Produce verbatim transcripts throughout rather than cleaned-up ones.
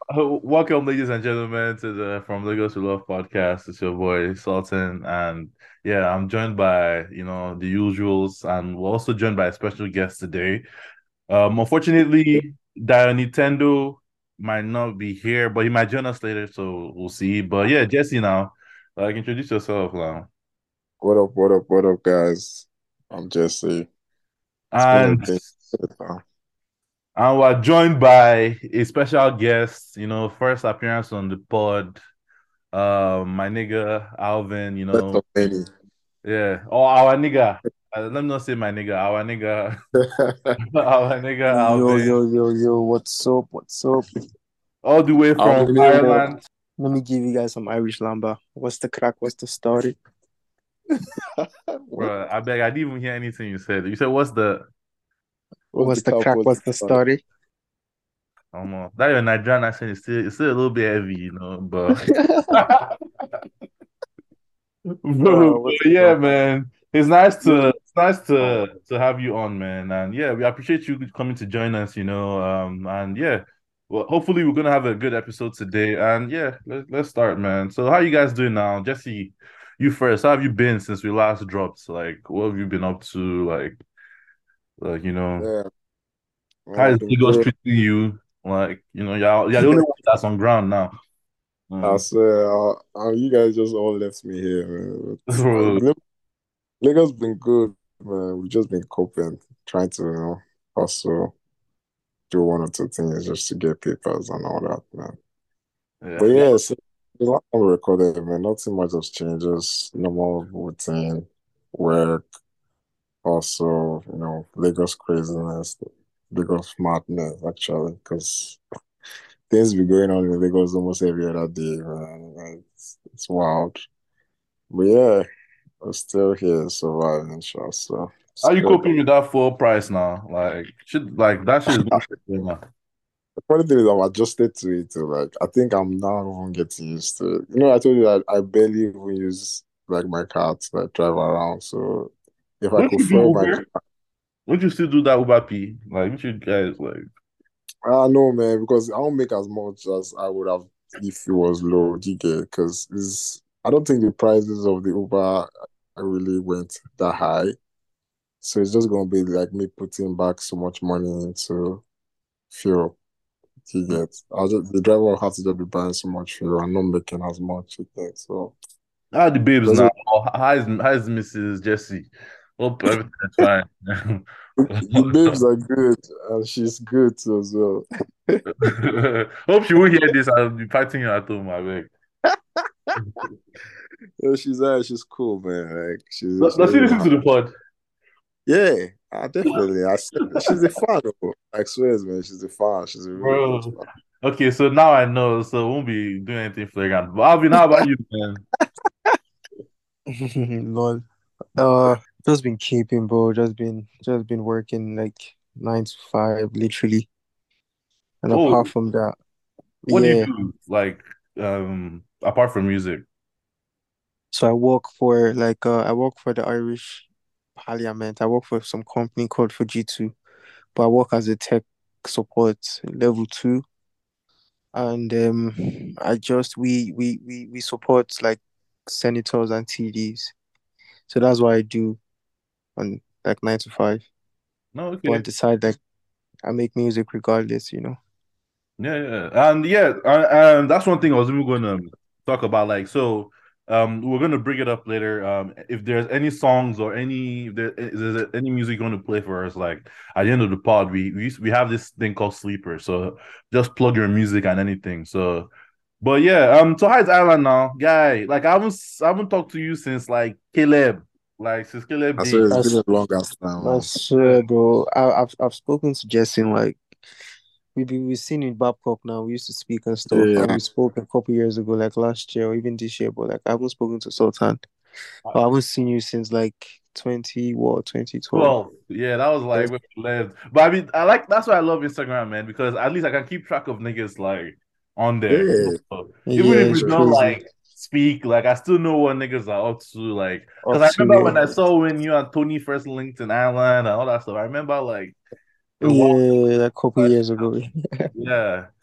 Uh, Welcome, ladies and gentlemen, to the From Lagos to Love podcast. It's your boy Sultan, and yeah, I'm joined by you know the usuals, and we're also joined by a special guest today. Um, unfortunately, Dio Nintendo might not be here, but he might join us later, so we'll see. But yeah, Jesse, now, like, introduce yourself now, What up, what up, what up, guys? I'm Jesse. It's been a and thing. Uh, and we're joined by a special guest. You know, first appearance on the pod. Um, my nigga Alvin. You First know. of many. Yeah. Oh, our nigga. Uh, let me not say my nigga. Our nigga. Our nigga Yo, Alvin. yo, yo, yo, what's up? What's up? All the way How from many more? Ireland. Let me give you guys some Irish lamba. What's the crack? What's the story? What? Bro, I beg, I didn't even hear anything you said. You said, what's the What's What's the the cap? crack? What's What's the the start? story? um, that your Nigerian accent is still it's still a little bit heavy, you know, but Uh, Bro, what's yeah, up? man. It's nice Yo, to it's nice um, to to have you on, man. And yeah, we appreciate you coming to join us, you know. Um, and yeah, well, hopefully we're gonna have a good episode today. And yeah, let's let's start, man. So how you guys doing now? Jesse, you first. How have you been since we last dropped? Like, what have you been up to? Like, like you know, yeah, man, how is I've been Lagos good. treating you? Like, you know, y'all, you're the only one that's on ground now. I Mm. swear, uh, uh, you guys just all left me here, man. But, uh, Bro, Lag- Lagos been good, man. We've just been coping, trying to, you know, also do one or two things just to get papers and all that, man. But yeah. yeah, so the last time we recorded, man, nothing much has changed. Just normal routine, work, also, you know, Lagos craziness, Lagos madness, actually, because things be going on in Lagos almost every other day, man. Like, It's, it's wild. But yeah, we're still here surviving, sure. So it's How you good. coping with that full price now? Like, should like that shit is not fair now. The funny thing is, I'm adjusted to it. Too. Like, I think I'm now even getting used to it. You know, I told you that I barely even use like my car to like drive around. So if I Don't could you do fuel my Uber? Don't you still do that Uber P? Like, don't you guys like? I know, man, because I don't make as much as I would have if it was low. Do you get? Because it's I don't think the prices of the Uber really went that high. So it's just gonna be like me putting back so much money into fuel. Do you get? I'll just the driver will have to just be buying so much fuel and not making as much. You get? So How are the babes that's now? what Or how is how is missus Jessie? Hope everything is fine. the babes are good and she's good too as well. Hope she will hear this. I'll be fighting you at home, I beg. Yeah, she's uh, she's cool, man. Like she's Does she does she doesn't listen even to the pod? Yeah, uh, definitely. I said she's a fan. Though. I swear, man, she's a fan. She's a really good Bro. fan. Okay, so now I know, so won't be doing anything flagrant. But Alvin, how about you, man? Lol. Uh, just been keeping, bro. Just been, just been working like nine to five, literally. And apart Oh, from that, what do you yeah. do? Like, um, apart from music? So I work for like uh, I work for the Irish Parliament. I work for some company called Fujitsu, but I work as a tech support level two, and um, I just we we we we support like senators and T Ds. So that's what I do on like nine to five. No, But on okay. the side, like I make music regardless, you know. Yeah, yeah, and yeah, uh, um, that's one thing I was even going to talk about. Like, so, um, we're going to bring it up later. Um, if there's any songs or any if there is there any music you want to play for us, like at the end of the pod, we we used, we have this thing called sleeper. So just plug your music and anything. So, but yeah, um, so how's Ireland now, guy? Like, I haven't I haven't talked to you since like Caleb, like since Caleb I swear, D. it's I, been s- a long ass time, I man. Yeah. swear, bro. I, I've I've spoken to Jesse like we be we've seen in Babcock now. We used to speak and stuff, and Yeah, we spoke a couple years ago, like last year or even this year. But like I haven't spoken to Sultan. I haven't seen you since like twenty what twenty twelve. Well, yeah, that was like that's, when we left. But I mean, I like that's why I love Instagram, man, because at least I can keep track of niggas like on there. yeah. So even Yeah, if it's we don't crazy. like speak, like I still know what niggas are up to. Like, because Up I to remember when you. I saw when you and Tony first linked in Ireland and all that stuff. I remember like a while. Yeah, a couple Like, years ago. yeah.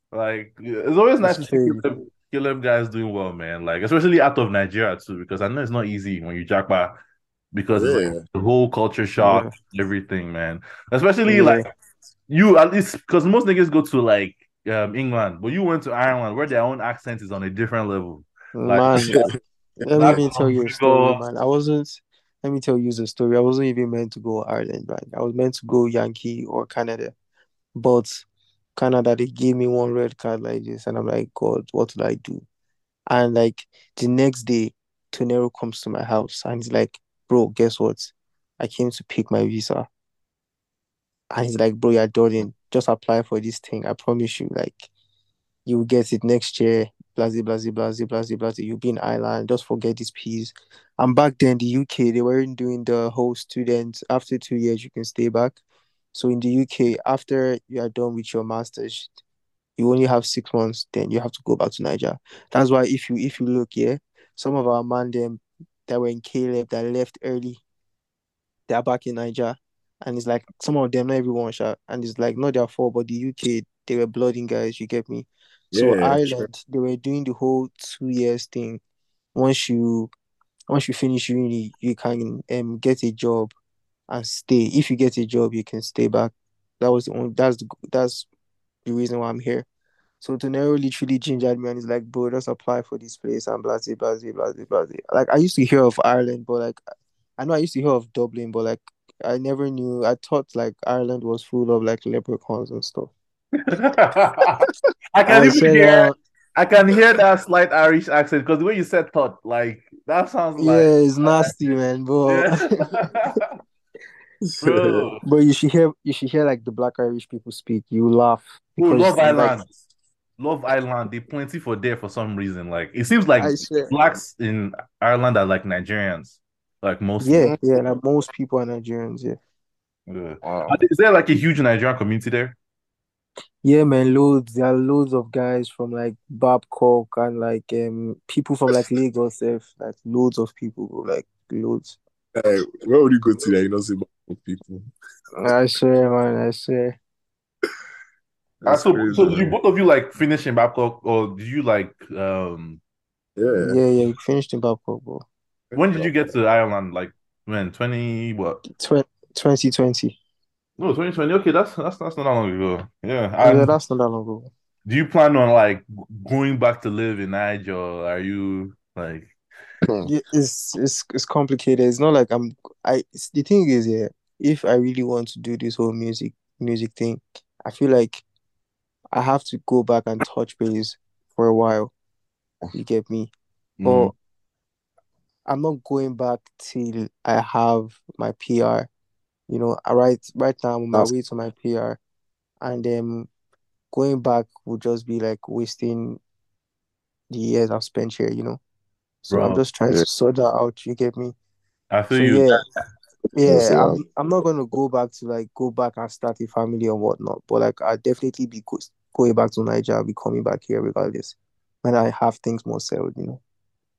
Like it's always nice It's to see crazy. Caleb, Caleb guys doing well, man. Like especially out of Nigeria too, because I know it's not easy when you jackpot because it's like Yeah, the whole culture shock, Yeah, everything, man. Especially like yeah, you at least because most niggas go to like um England, but you went to Ireland where their own accent is on a different level. Like man. Let me that even tell kind you a of story, rigor. man. I wasn't. Let me tell you the story. I wasn't even meant to go Ireland, right? I was meant to go Yankee or Canada, but Canada they gave me one red card like this, and I'm like, God, what did I do? And like the next day, Tonero comes to my house and he's like, bro, guess what? I came to pick my visa. And he's like, bro, you're done. Just apply for this thing. I promise you, like, you will get it next year. Blasey, blasey, blasey, blasey, blasey. You'll be in Ireland. Just forget this piece. And back then, the U K, they weren't doing the whole student. After two years, you can stay back. So in the U K, after you are done with your master's, you only have six months. Then you have to go back to Niger. That's why if you if you look, yeah, some of our man them that were in Caleb that left early, they're back in Niger. And it's like some of them, not everyone shot. And it's like not their fault, but the U K, they were blooding guys, you get me? So yeah, true. Ireland, they were doing the whole two years thing. Once you once you finish uni, you can um get a job and stay. If you get a job, you can stay back. That was the only that's the that's the reason why I'm here. So Tonero literally gingered me and he's like, bro, just apply for this place and blah blah blah blah blah blah. Like I used to hear of Ireland, but like I know I used to hear of Dublin, but like I never knew. I thought like Ireland was full of like leprechauns and stuff. I can I even said, hear uh, I can hear that slight Irish accent because the way you said thought, like that sounds like yeah, it's nasty, man, bro. yeah. Bro. But you should hear, you should hear like the Black Irish people speak. You laugh Bro, because Love it's like Island. Love Island. They plenty for there for some reason. Like it seems like I swear, blacks in Ireland are like Nigerians, like mostly. yeah, yeah. Like most people are Nigerians, yeah, Yeah. Wow. Are there- Is there like a huge Nigerian community there? yeah, man. Loads. There are loads of guys from like Babcock and like um people from like Lagos, if like loads of people, bro, like loads. Hey, where would you go to that you don't see Bangkok people? I swear, man. I swear. Uh, It's so, crazy, so did you man. both of you like finish in Babcock, or did you like um? Yeah. Yeah, yeah. You finished in Babcock, bro. When did you get to Ireland? Like when twenty what? Tw- twenty twenty. No, twenty twenty. Okay, that's that's that's not that long ago. Yeah. Yeah, And that's not that long ago. do you plan on like going back to live in Niger? Or are you like? Hmm. Yeah, it's it's it's complicated. It's not like I'm. I. It's, the thing is, yeah, if I really want to do this whole music music thing, I feel like I have to go back and touch base for a while. You get me? Mm, But I'm not going back till I have my P R. You know, I right right now I'm on my That's way to my P R, and then going back would just be like wasting the years I've spent here. You know, so I'm bro, just trying yeah. to sort that out. You get me? I feel So you. yeah, That's yeah. a lot. I'm I'm not gonna go back to like go back and start a family or whatnot. But like I definitely be go- going back to Nigeria. I'll be coming back here regardless when I have things more settled. You know.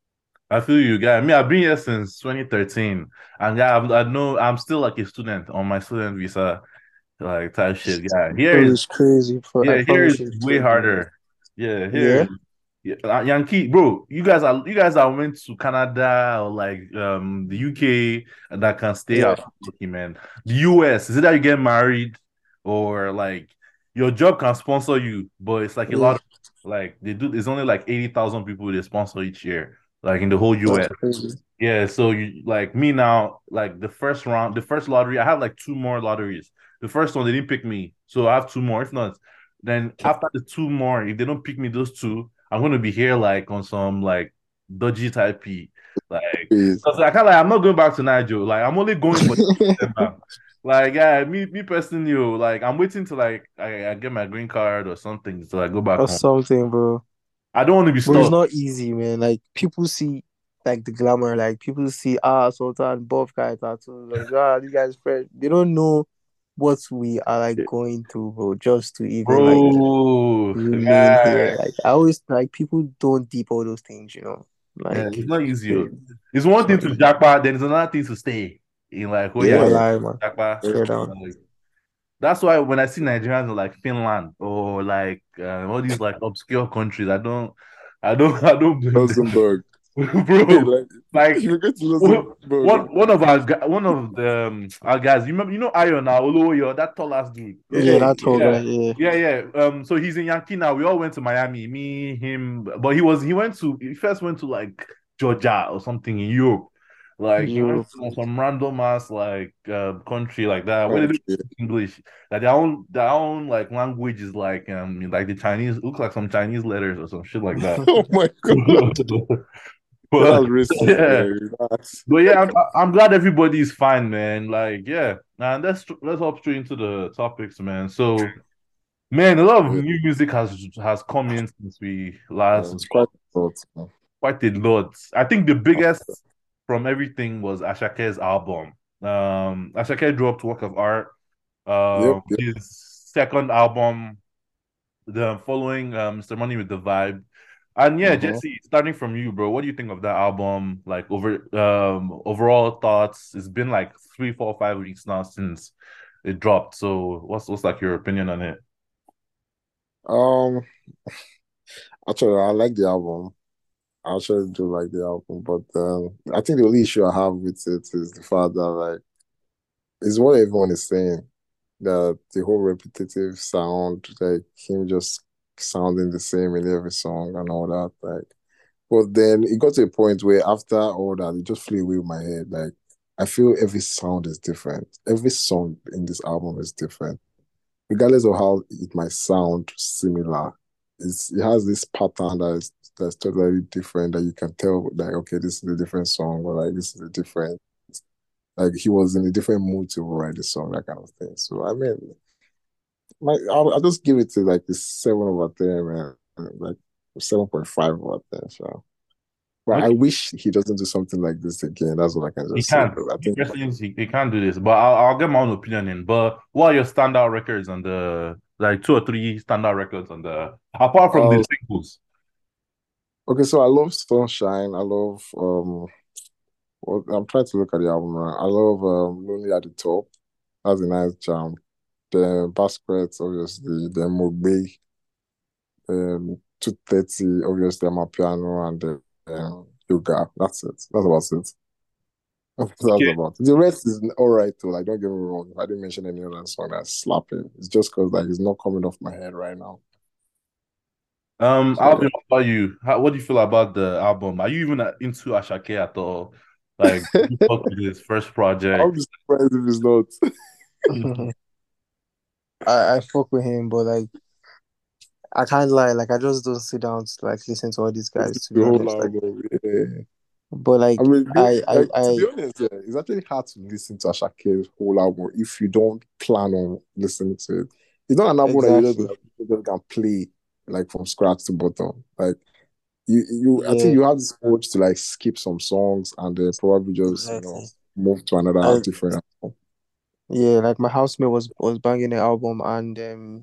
I feel you, guy. I mean, I've been here since twenty thirteen, and yeah, I've, I know I'm still like a student on my student visa, like type shit. Yeah, here Bro, is it's crazy. For I yeah, here is promise you, it's way crazy, man. harder. Yeah, here Yeah. is yeah, uh, Yankee, bro. You guys are you guys are went to Canada or like um the U K and that can stay Yeah. out looking man. The U S is it that you get married or like your job can sponsor you, but it's like a lot Yeah, of like they do. It's only like eighty thousand people they sponsor each year, like in the whole that's U S. crazy. Yeah, so you like me now, like the first round, the first lottery, I have like two more lotteries. The first one they didn't pick me, so I have two more. If not, then after the two more, if they don't pick me those two, I'm gonna be here like on some like dodgy type P. Like, Is cause I can't like I'm not going back to Nigeria. Like I'm only going for December. Like yeah, me me personally, oh, like I'm waiting to like I, I get my green card or something so I go back Or home. something, bro. I don't want to be But it's stuck. not easy, man. Like people see like the glamour, like people see ah Sultan, buff guy tattoo, like ah these guys fresh. They don't know what we are like going through, bro, just to even like Bro, remain yeah. here. Like I always like people don't deep all those things, you know. Yeah, Like it's not easy. Oh. crazy. It's one It's thing not to easy. jackpot, then it's another thing to stay in like where you're No yeah. lie, man. jackpot. Straight down. Like, That's why when I see Nigerians in like Finland or like uh, all these like obscure countries, I don't, I don't, I don't blame them, Luxembourg. bro. Like Like you go to Luxembourg. one one of our gu- one of the um, our guys, you remember, you know, Ayo now, Oloyo, that tall ass dude. Yeah, Yeah, that tall guy. Yeah, Yeah, yeah, yeah. Um, so he's in Yankee now. We all went to Miami, me, him, but he was he went to he first went to like Georgia or something in Europe. Like he went Europe. to some random ass like uh, country like that where they don't country. speak English. Like their own their own like language is like um like the Chinese looks like some Chinese letters or some shit like that. Oh my god. Yeah, But that's racist, yeah, man. That's but yeah, I'm I'm glad everybody's fine, man. Like yeah, and let's let's hop straight into the topics, man. So. Man, a lot of yeah, new music has has come in since we yeah, last it's quite dropped. a lot, man. Quite a lot. I think the biggest from everything was Ashake's album. Um, Ashake dropped Work of Art. Yep, Um, yep. his second album, the following um, mister Money with the Vibe. And yeah, Uh-huh. Jesse, starting from you, bro, what do you think of that album? Like over um overall thoughts. It's been like three, four, five weeks now since it dropped. So what's what's like your opinion on it? Um, actually, I like the album. I actually do like the album, but um, I think the only issue I have with it is the fact that like it's what everyone is saying, that the whole repetitive sound, like him just sounding the same in every song and all that, like. But then it got to a point where after all that, it just flew away with my head. Like I feel every sound is different. Every song in this album is different, regardless of how it might sound similar. It's, it has this pattern that is that's totally different that you can tell like okay, this is a different song, or like this is a different, like he was in a different mood to write the song, that kind of thing. So I mean, my I'll, I'll just give it to like the seven over ten, man, like seven point five over ten. So, but I wish he doesn't do something like this again. That's what I can He just say can't. because I He think personally, he, he can't do this. But I'll, I'll get my own opinion in. But what are your standout records on the like two or three standout records on the apart from the uh, singles? okay. So I love Sunshine. I love um. Well, I'm trying to look at the album now. I love um, Lonely at the Top. That's a nice jam. Then Basquets, obviously. Then Mugbe, um, two thirty, obviously, I'm a piano, and then um, Yoga. That's it. That's about it. That's Okay. about it. The rest is all right, too. Like, don't get me wrong. I didn't mention any other song that's slapping. It's just because, like, it's not coming off my head right now. Um, So, yeah. Alvin, what about you? How, what do you feel about the album? Are you even uh, into Ashake at all? Like, you fuck with his first I'll project? be surprised if it's not. I I fuck with him, but like I can't lie, like I just don't sit down to like listen to all these guys. To be The whole honest, like, album. Yeah. but I like mean, be- I I like to I be honest, yeah, it's actually hard to listen to Ashake's whole album if you don't plan on listening to it. It's not an album that you just exactly. like, you just can play like from scratch to bottom. Like you, you, I think Yeah, you have this urge to like skip some songs and then probably just you know exactly. move to another I different album. yeah, like my housemate was was banging the album, and um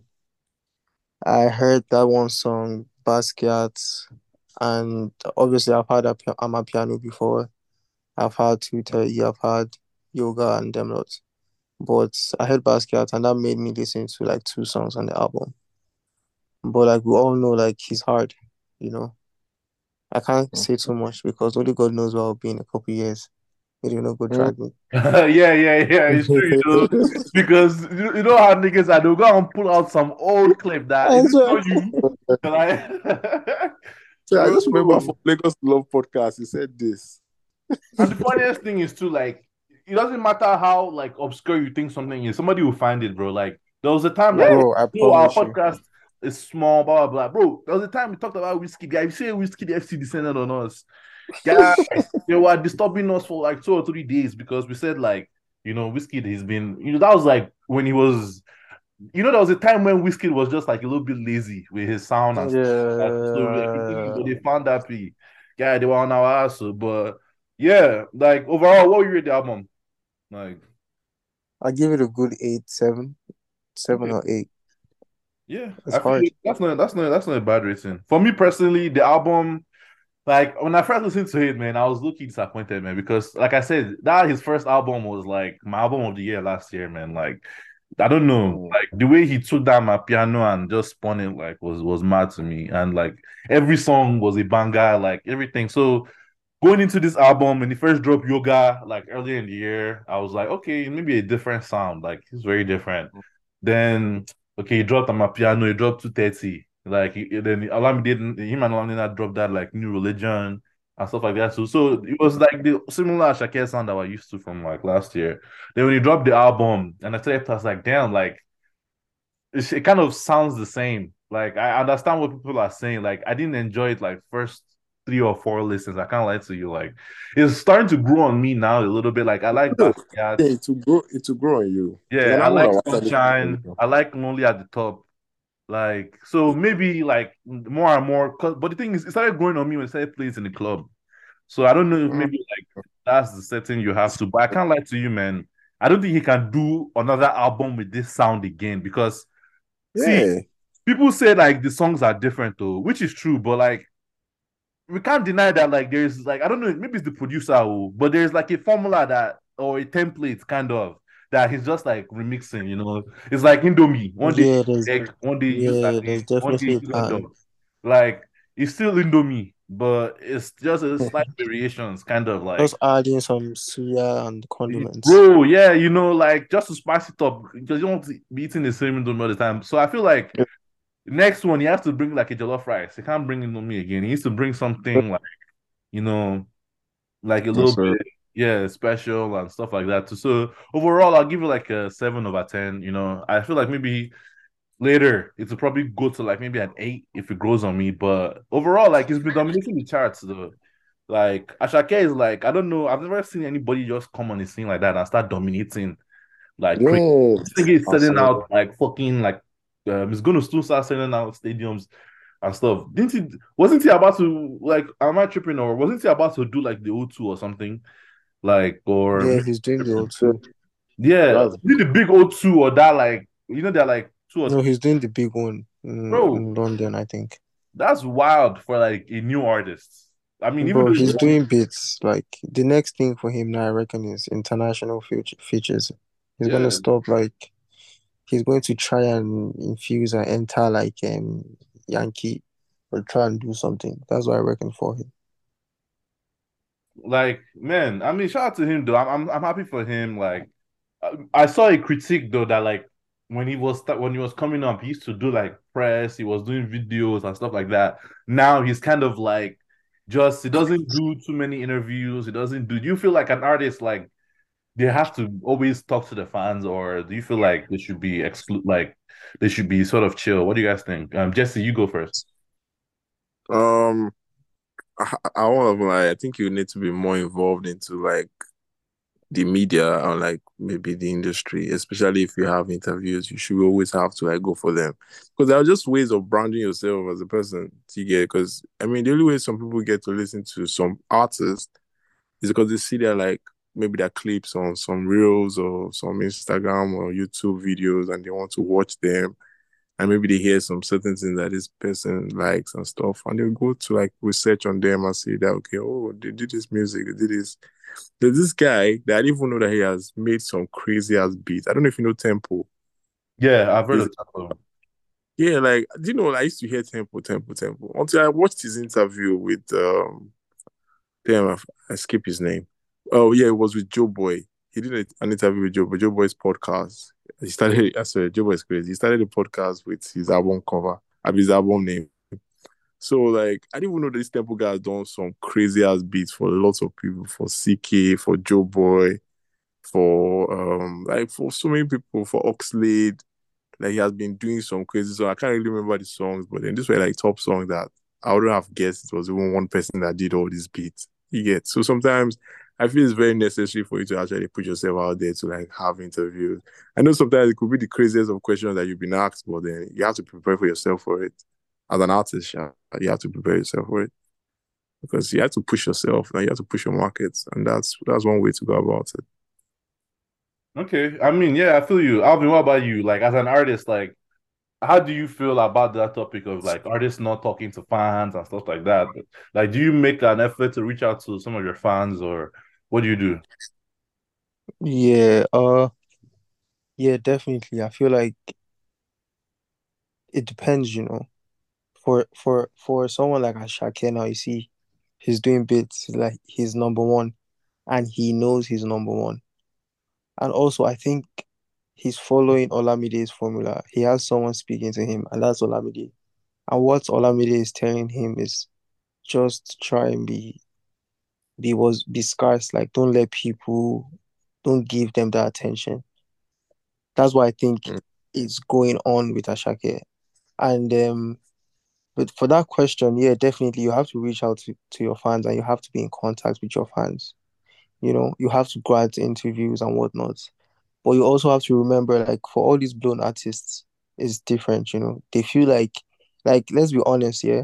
I heard that one song, Basquiat, and obviously I've had a, pia- I'm a piano before. I've had two thirty, I've had yoga and them lots. But I heard Basquiat and that made me listen to like two songs on the album. But like we all know like he's hard, you know. I can't say too much because only God knows where I'll be in a couple years. It will not go Mm. drag me. Yeah, yeah, yeah. It's true, you know, because you, you know how niggas are. They'll go and pull out some old clip that is And it so, not you? Like, So I just remember bro. from Lagos Love podcast, he said this. And the funniest thing is too, like, it doesn't matter how like obscure you think something is, somebody will find it, bro. Like, there was a time like, bro, I oh, our promise you. podcast is small, blah blah blah, bro. There was a time we talked about whiskey, guy. You say whiskey, the F C descended on us, guys. They were disturbing us for like two or three days because we said like, you know, whiskey has been, you know, that was like when he was, you know, there was a time when whiskey was just like a little bit lazy with his sound and stuff like that. So everything, but Yeah, they found that we, yeah, they were on our ass, so, but. Yeah, like overall, what would you rate the album? Like, I give it a good eight, seven, seven okay, or eight. yeah, It's I feel hard. like that's not that's not that's not a bad rating. For me personally, the album, like when I first listened to it, man, I was looking disappointed, man, because like I said, that his first album was like my album of the year last year, man. Like I don't know, Mm. like the way he took down my piano and just spun it like was was mad to me. And like every song was a banger, like everything. So going into this album when he first dropped Yoga, like earlier in the year, I was like, okay, maybe a different sound. Like he's very different. Then okay, he dropped on my piano, he dropped two thirty. Like he, then Alami did him and Alami dropped that like New Religion and stuff like that. So so it was like the similar Shakira sound that we're used to from like last year. Then when he dropped the album and I said I was like, damn, like it, it kind of sounds the same. Like I understand what people are saying. Like I didn't enjoy it like first three or four listens. I can't lie to you. Like it's starting to grow on me now a little bit. Like I like Yeah, Basquiat. it will grow. It will grow on you. Yeah, Then I I'm gonna like watch Sunshine. it. I like Lonely at the Top. Like so maybe like more and more. But the thing is, it started growing on me when it started playing in the club. So I don't know if Mm. maybe like that's the setting you have to. But I can't lie to you, man. I don't think he can do another album with this sound again because see, Yeah. people say like the songs are different though, which is true, but like we can't deny that like there's like I don't know, maybe it's the producer who, but there's like a formula that or a template kind of that he's just like remixing, you know. It's like Indomie. One day Yeah, there's egg, one day you use yeah, sardine, there's one day definitely you a use hot pattern. dog. Like it's still Indomie, but it's just a slight variations, kind of like Just adding some suya and condiments. bro, yeah, you know, like just to spice it up because you don't want to be eating the same Indomie all the time. So I feel like next one, he has to bring like a jollof rice. He can't bring it on me again. He needs to bring something like, you know, like a Yes, little sir. bit, yeah, special and stuff like that too. So overall, I'll give it like a seven over ten. You know, I feel like maybe later it will probably go to like maybe an eight if it grows on me. But overall, like he's been dominating the charts though. Like Ashake is like, I don't know, I've never seen anybody just come on the scene like that and start dominating like crazy. This Yes. thing is selling Absolutely. out like fucking like um, it's gonna still start selling out stadiums and stuff. Didn't he? Wasn't he about to like? Am I tripping or wasn't he about to do like the O two or something? Like or Yeah, he's doing the O Yeah, two. yeah, that's did the big O two or that like you know that like two or No, he's doing the big one in, bro. in London, I think. That's wild for like a new artist. I mean, even Bro, though he's he's only doing bits. Like the next thing for him now, I reckon, is international feature, features. He's gonna yeah. stop like he's going to try and infuse and enter like um Yankee or try and do something. That's what I reckon for him. Like, man, I mean, shout out to him though. I'm I'm, I'm happy for him. Like, I, I saw a critique though that like when he was when he was coming up, he used to do like press. He was doing videos and stuff like that. Now he's kind of like just he doesn't do too many interviews. He doesn't do. Do you feel like an artist like they have to always talk to the fans, or do you feel like they should be exclude like they should be sort of chill? What do you guys think? Um, Jesse, you go first. um I, I want to like I think you need to be more involved into like the media or like maybe the industry, especially if you have interviews, you should always have to like go for them because there are just ways of branding yourself as a person to get. Because I mean, the only way some people get to listen to some artists is because they see their like maybe their clips on some reels or some Instagram or YouTube videos, and they want to watch them. And maybe they hear some certain things that this person likes and stuff, and they'll go to like research on them and see that okay, oh, they did this music, they did this. There's this guy that I didn't even know that he has made some crazy ass beats. I don't know if you know Tempo. Yeah, I've heard He's, of that. yeah, like do you know? I used to hear Tempo, Tempo, Tempo until I watched his interview with um. Damn, I, I skip his name. Oh yeah, it was with Joe Boy. He did a- an interview with Joe Boy. Joe Boy's podcast. He started. I swear, Joe Boy is crazy. He started the podcast with his album cover, I mean, his album name. So like, I didn't even know this Temple guy has done some crazy ass beats for lots of people, for C K, for Joe Boy, for um like for so many people, for Oxlade. Like he has been doing some crazy songs. I can't really remember the songs, but then these were like top songs that I wouldn't have guessed it was even one person that did all these beats. You get so sometimes I feel it's very necessary for you to actually put yourself out there to like have interviews. I know sometimes it could be the craziest of questions that you've been asked, but then you have to prepare for yourself for it. As an artist, yeah, you have to prepare yourself for it because you have to push yourself and you have to push your markets, and that's that's one way to go about it. Okay, I mean, yeah, I feel you. Alvin, what about you? Like, as an artist, like, how do you feel about that topic of like artists not talking to fans and stuff like that? Like, do you make an effort to reach out to some of your fans, or what do you do? Yeah, uh Yeah, definitely. I feel like it depends, you know. For for for someone like Ashake now, you see, he's doing bits like he's number one, and he knows he's number one. And also, I think he's following Olamide's formula. He has someone speaking to him, and that's Olamide. And what Olamide is telling him is just try and be be was be scarce. Like don't let people, don't give them that attention. That's what I think Mm. is going on with Ashake. And um, but for that question, yeah, definitely you have to reach out to, to your fans and you have to be in contact with your fans. You know, you have to grant interviews and whatnot. But you also have to remember, like, for all these blown artists, it's different, you know. They feel like, like, let's be honest, yeah.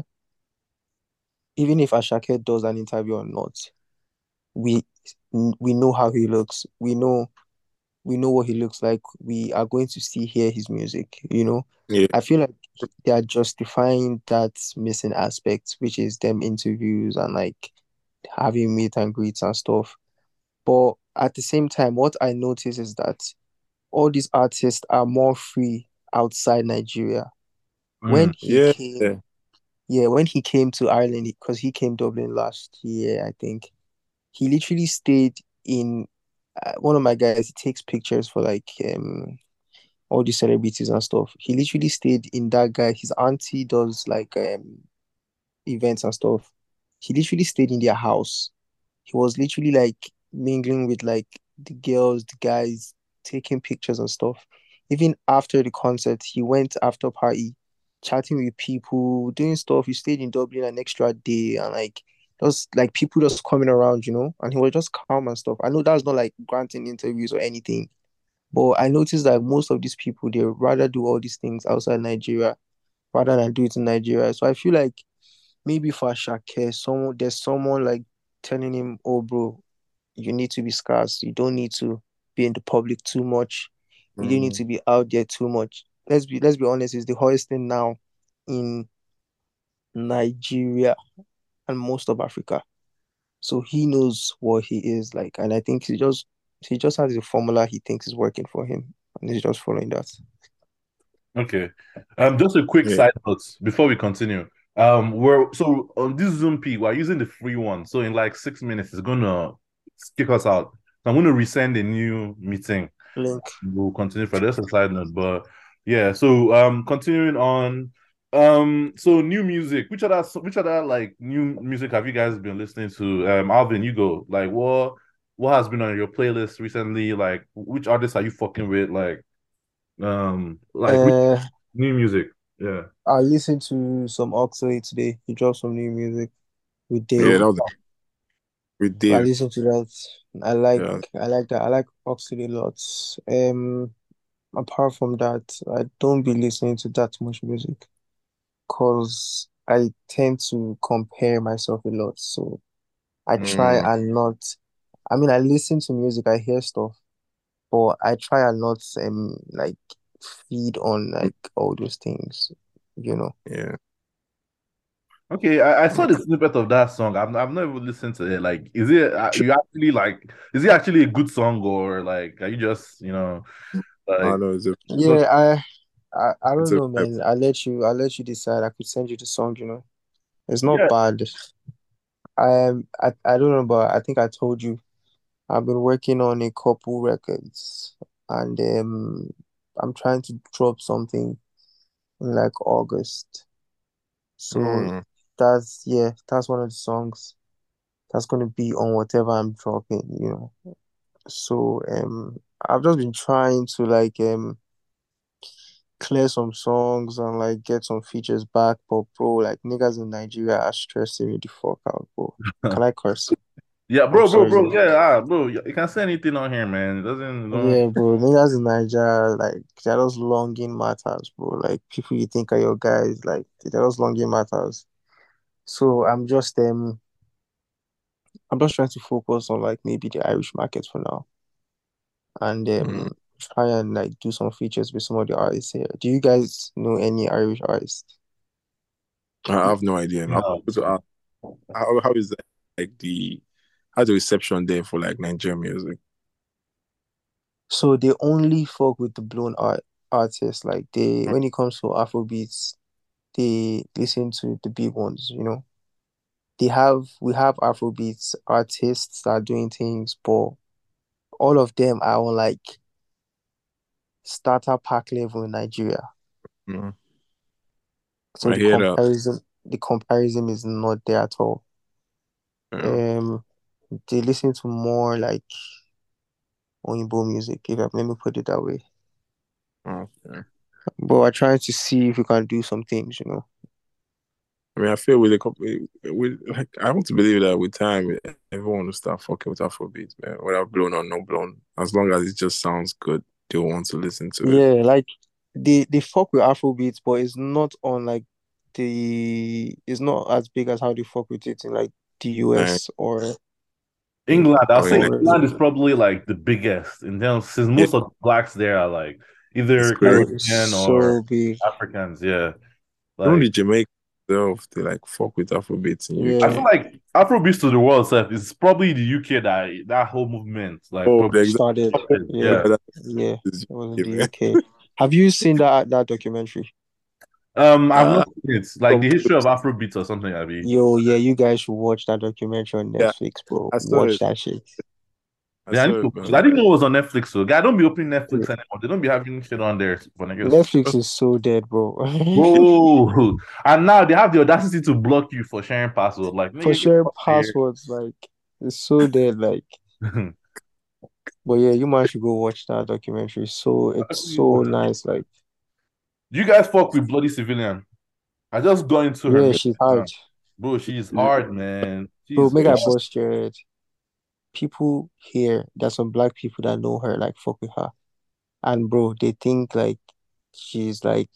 Even if Ashake does an interview or not, we we know how he looks. We know we know what he looks like. We are going to see hear his music, you know. Yeah. I feel like they are justifying that missing aspect, which is them interviews and like having meet and greets and stuff. But at the same time, what I notice is that all these artists are more free outside Nigeria. When Mm. he Yeah. came, yeah, when he came to Ireland, because he came Dublin last year, I think, he literally stayed in uh, one of my guys. He takes pictures for like um all these celebrities and stuff. He literally stayed in that guy. His auntie does like um events and stuff. He literally stayed in their house. He was literally like mingling with like the girls, the guys, taking pictures and stuff. Even after the concert, he went after party, chatting with people, doing stuff. He stayed in Dublin an extra day and like just like people just coming around, you know, and he was just calm and stuff. I know that's not like granting interviews or anything, but I noticed that most of these people they rather do all these things outside Nigeria rather than do it in Nigeria. So I feel like maybe for Shake, someone there's someone like telling him, "Oh, bro, you need to be scarce. You don't need to be in the public too much. You don't need Mm. to be out there too much." Let's be let's be honest. It's the hottest thing now in Nigeria and most of Africa. So he knows what he is like, and I think he just he just has a formula he thinks is working for him, and he's just following that. Okay. Um, just a quick Yeah. side note before we continue. Um, we're so on this Zoom P, we're using the free one. So in like six minutes, it's gonna kick us out. So I'm gonna resend a new meeting. Link. We'll continue for this a side note, but yeah. So um, continuing on. Um, so new music. Which other which other like new music have you guys been listening to? Um, Alvin, you go. Like what what has been on your playlist recently? Like which artists are you fucking with? Like um, like which Uh, new music? Yeah. I listened to some Oxley today. He dropped some new music with Yeah, Dave. that was with I Dave. listened to that. I like Yeah. I like that. I like Oxley a lot. Um, apart from that, I don't be listening to that much music because I tend to compare myself a lot. So I try Mm. and not. I mean, I listen to music, I hear stuff, but I try and not um like feed on like all those things. You know. Yeah. Okay, I, I saw the Okay. snippet of that song. I've I've never listened to it. Like, is it uh, you actually like? Is it actually a good song or like are you just you know I like know it's a just Yeah, I I, I it's don't a know, vibe. man. I'll let you I'll let you decide. I could send you the song, you know. It's not yeah? bad. I I I don't know, but I think I told you I've been working on a couple records and um I'm trying to drop something in like August. So Mm. that's yeah, that's one of the songs that's gonna be on whatever I'm dropping, you know. So um I've just been trying to like um clear some songs and like get some features back, but bro, like niggas in Nigeria are stressing me the fuck out, bro. Can I curse? Yeah, I'm bro, bro, sorry. bro. Yeah, ah, bro. You you can say anything on here, man. It doesn't don't. Yeah, bro. Niggas in Nigeria, like, they're just longing matters, bro. Like, people you think are your guys, like, they're just longing matters. So I'm just, um, I'm just trying to focus on, like, maybe the Irish market for now. And, Mm. um, try and, like, do some features with some of the artists here. Do you guys know any Irish artists? I have no idea. I No. was to ask, how how is that like the how's the reception there for like Nigerian music? So they only fuck with the blown art artists. Like they, when it comes to Afrobeats, they listen to the big ones. You know, they have we have Afrobeats artists that are doing things, but all of them are on like starter pack level in Nigeria. Mm. So I the hear that. comparison, the comparison is not there at all. Yeah. Um, they listen to more like Oyinbo music. If I, let me put it that way. Okay. But we're trying to see if we can do some things. You know. I mean, I feel with the company, with like, I want to believe that with time, everyone will start fucking with Afrobeat, man. Whether blown or no blown, as long as it just sounds good, they'll want to listen to it. Yeah, like they they fuck with Afrobeats, but it's not on like the it's not as big as how they fuck with it in like the Like, U S or England, I'll or in say like, or England is probably like the biggest in terms since yeah, most of the blacks there are like it's either crazy. bro, it's Caribbean or so big. Africans. Yeah, Even like the Jamaican themselves, they like fuck with Afrobeats in I feel Yeah, U K. like Afrobeats to the world itself is probably the U K that that whole movement like Oh, probably the exact started. started. Yeah, Yeah. that yeah, it is was in U K, the man. U K. Have you seen that that documentary? Um, I've Uh, not seen it like from, the history of Afrobeats or something. I mean, Yo, yeah, you guys should watch that documentary on yeah, Netflix, bro. I saw Watch it. that shit. I yeah, I need saw to it, watch it. man. I didn't know it was on Netflix. So, guy, don't be opening Yeah. Netflix anymore. They don't be having shit on there for niggas. Netflix is so dead, bro. Whoa! And now they have the audacity to block you for sharing password. Like, For nigga, get sharing out here. passwords, like it's so dead, like. But yeah, you might should go watch that documentary. So it's so nice. Like, You guys fuck with Bloody Civilian. I just got into her yeah, music she's now. hard. Bro, she's hard, man. Bro, She's make I hard. bust your head. People here, there's some black people that know her, like fuck with her. And bro, they think like she's like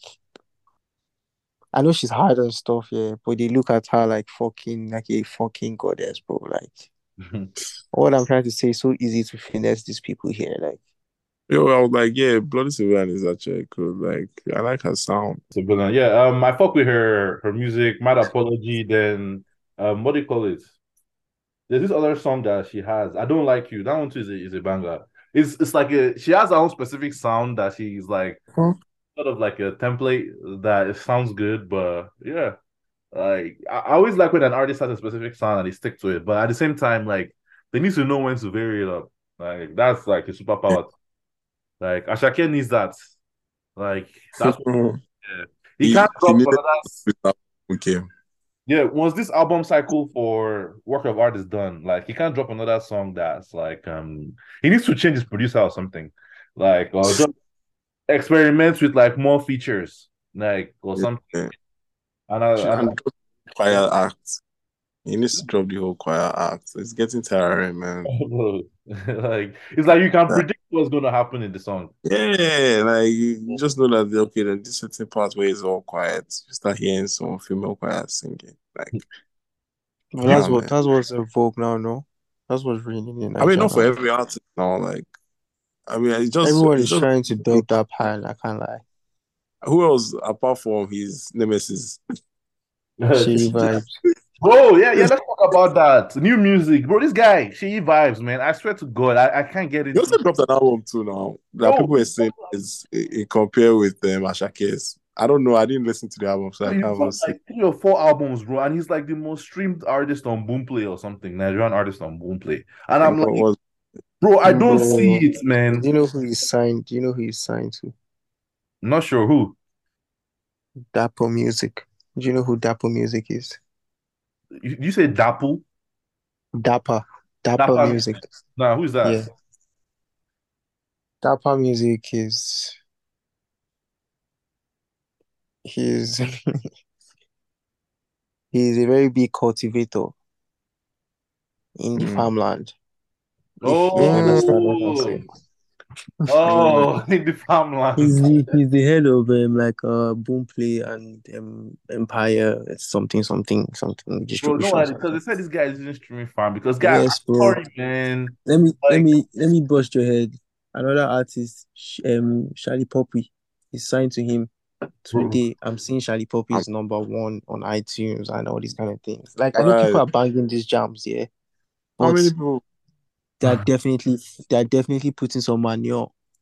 I know she's hard and stuff, yeah, but they look at her like fucking like a fucking goddess, bro. Like what I'm trying to say, so easy to finesse these people here. Like Yo, I was like, yeah, Bloody Civilian is actually cool. Like, I like her sound. Civilian. Yeah, um, I fuck with her her music, Mad Apology, then um what do you call it? There's this other song that she has. I don't like you. That one too is a, is a banger. It's it's like a she has her own specific sound that she's like Huh? sort of like a template that it sounds good, but yeah. Like I, I always like when an artist has a specific sound and they stick to it, but at the same time, like they need to know when to vary it up. Like that's like a superpower. Like Ashake needs that. Like that's what yeah. He he can't he drop needed another. to start with him. Yeah, once this album cycle for work of art is done, like he can't drop another song that's like um he needs to change his producer or something. Like or just experiment with like more features, like or something. Yeah. And I and And just choir act. He needs to drop the whole choir act. It's getting tiring, man. like it's like you can Like, predict what's gonna happen in the song. yeah, like you just know that okay, then this certain part where it's all quiet. You start hearing some female choir singing. Like, well, that's yeah, what man. that's what's in vogue now, no? That's what's reigning in I mean, Nigeria not for now. every artist now. Like, I mean, it's just Everyone it's is just trying to dog that pile, I can't lie. who else apart from his nemesis? She vibes. Bro, yeah, yeah, let's talk about that. New music, bro. This guy, she vibes, man. I swear to God, I, I can't get He into also dropped an album too now that bro. people were saying is it compare with um, Ashake's. I don't know. I didn't listen to the album, so I He's can't even got say. like three or four albums, bro, and he's like the most streamed artist on Boomplay or something, Nigerian artist on Boomplay. And I'm What like, was bro, I don't see Bro, it, do man. you know who he's signed? Do you know who he's signed to? I'm not sure who. Dapper Music. Do you know who Dapper Music is? You, you say Dapple? Dapper. Dapper Dapper Music. Music. Nah, who's that? Yeah. Dapper Music is he's he's a very big cultivator in the mm, farmland. If if you understand what I'm Oh, saying. mm, oh, in the farmland. He's the he's the head of um, like uh Boomplay and um Empire something something something Bro, no, distribution I because they something. said this guy is using streaming farm because guy, I'm Yes, bro. sorry, man. Let me let Like, me let me bust your head. Another artist, Sh- um, Charlie Poppy, is signed to him bro, today. I'm seeing Charlie Poppy I'm is number one on iTunes and all these kind of things. Like I know people surprised. are banging these jams, yeah, How but many people? they're definitely they're definitely putting some manure.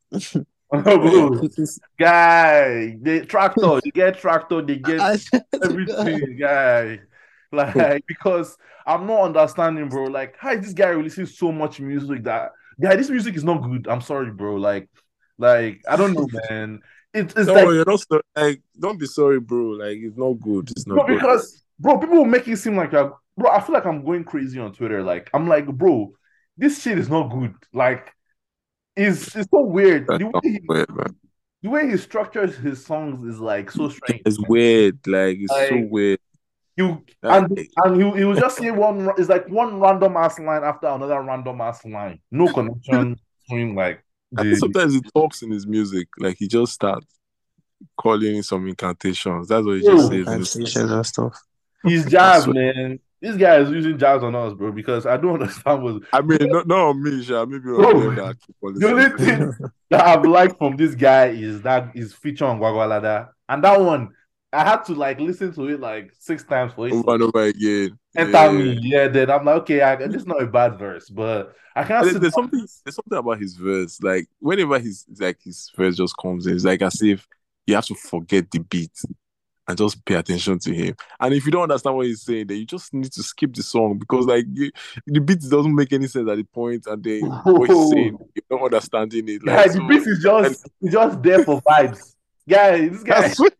Man, Bro, Putin's guy, the tractor, you get tractor, they get I swear to God. everything, guy. Like, because I'm not understanding, bro. Like, how is this guy releasing so much music that, guy, this music is not good. I'm sorry, bro. Like, like I don't know, man. It, it's No, like, you're not sorry. Like, don't be sorry, bro. Like, it's not good. It's not bro, good. because, bro, people will make it seem like, uh, bro, I feel like I'm going crazy on Twitter. Like, I'm like, bro, this shit is not good. Like, it's, it's so weird. That's The way not he, weird, man. the way he structures his songs is like so strange. It's weird. Like, it's so Like, weird. you Like, and and he, he will just say one. It's like one random ass line after another random ass line. No connection between like I think the. sometimes he talks in his music. Like, he just starts calling in some incantations. That's what he just Bro, says in his. Translations and stuff. he's I jazz, swear. man. This guy is using jazz on us, bro. Because I don't understand what. I mean, not, not on me, Sha. Maybe on Bro, them that keep the only policies. thing that I've liked from this guy is that his feature on Gwagwalada, and that one I had to like listen to it like six times for it to Over and over again. enter Yeah. me. Yeah, then I'm like, okay, I, this is not a bad verse, but I can't And sit there's down. something there's something about his verse. Like whenever his like his verse just comes in, it's like as if you have to forget the beat and just pay attention to him. And if you don't understand what he's saying, then you just need to skip the song because like you, the beat doesn't make any sense at the point, and then what he's saying, you're not understanding it. Guy, Like the so, beat is and just it's just there for vibes. Guy, this guy, I swear,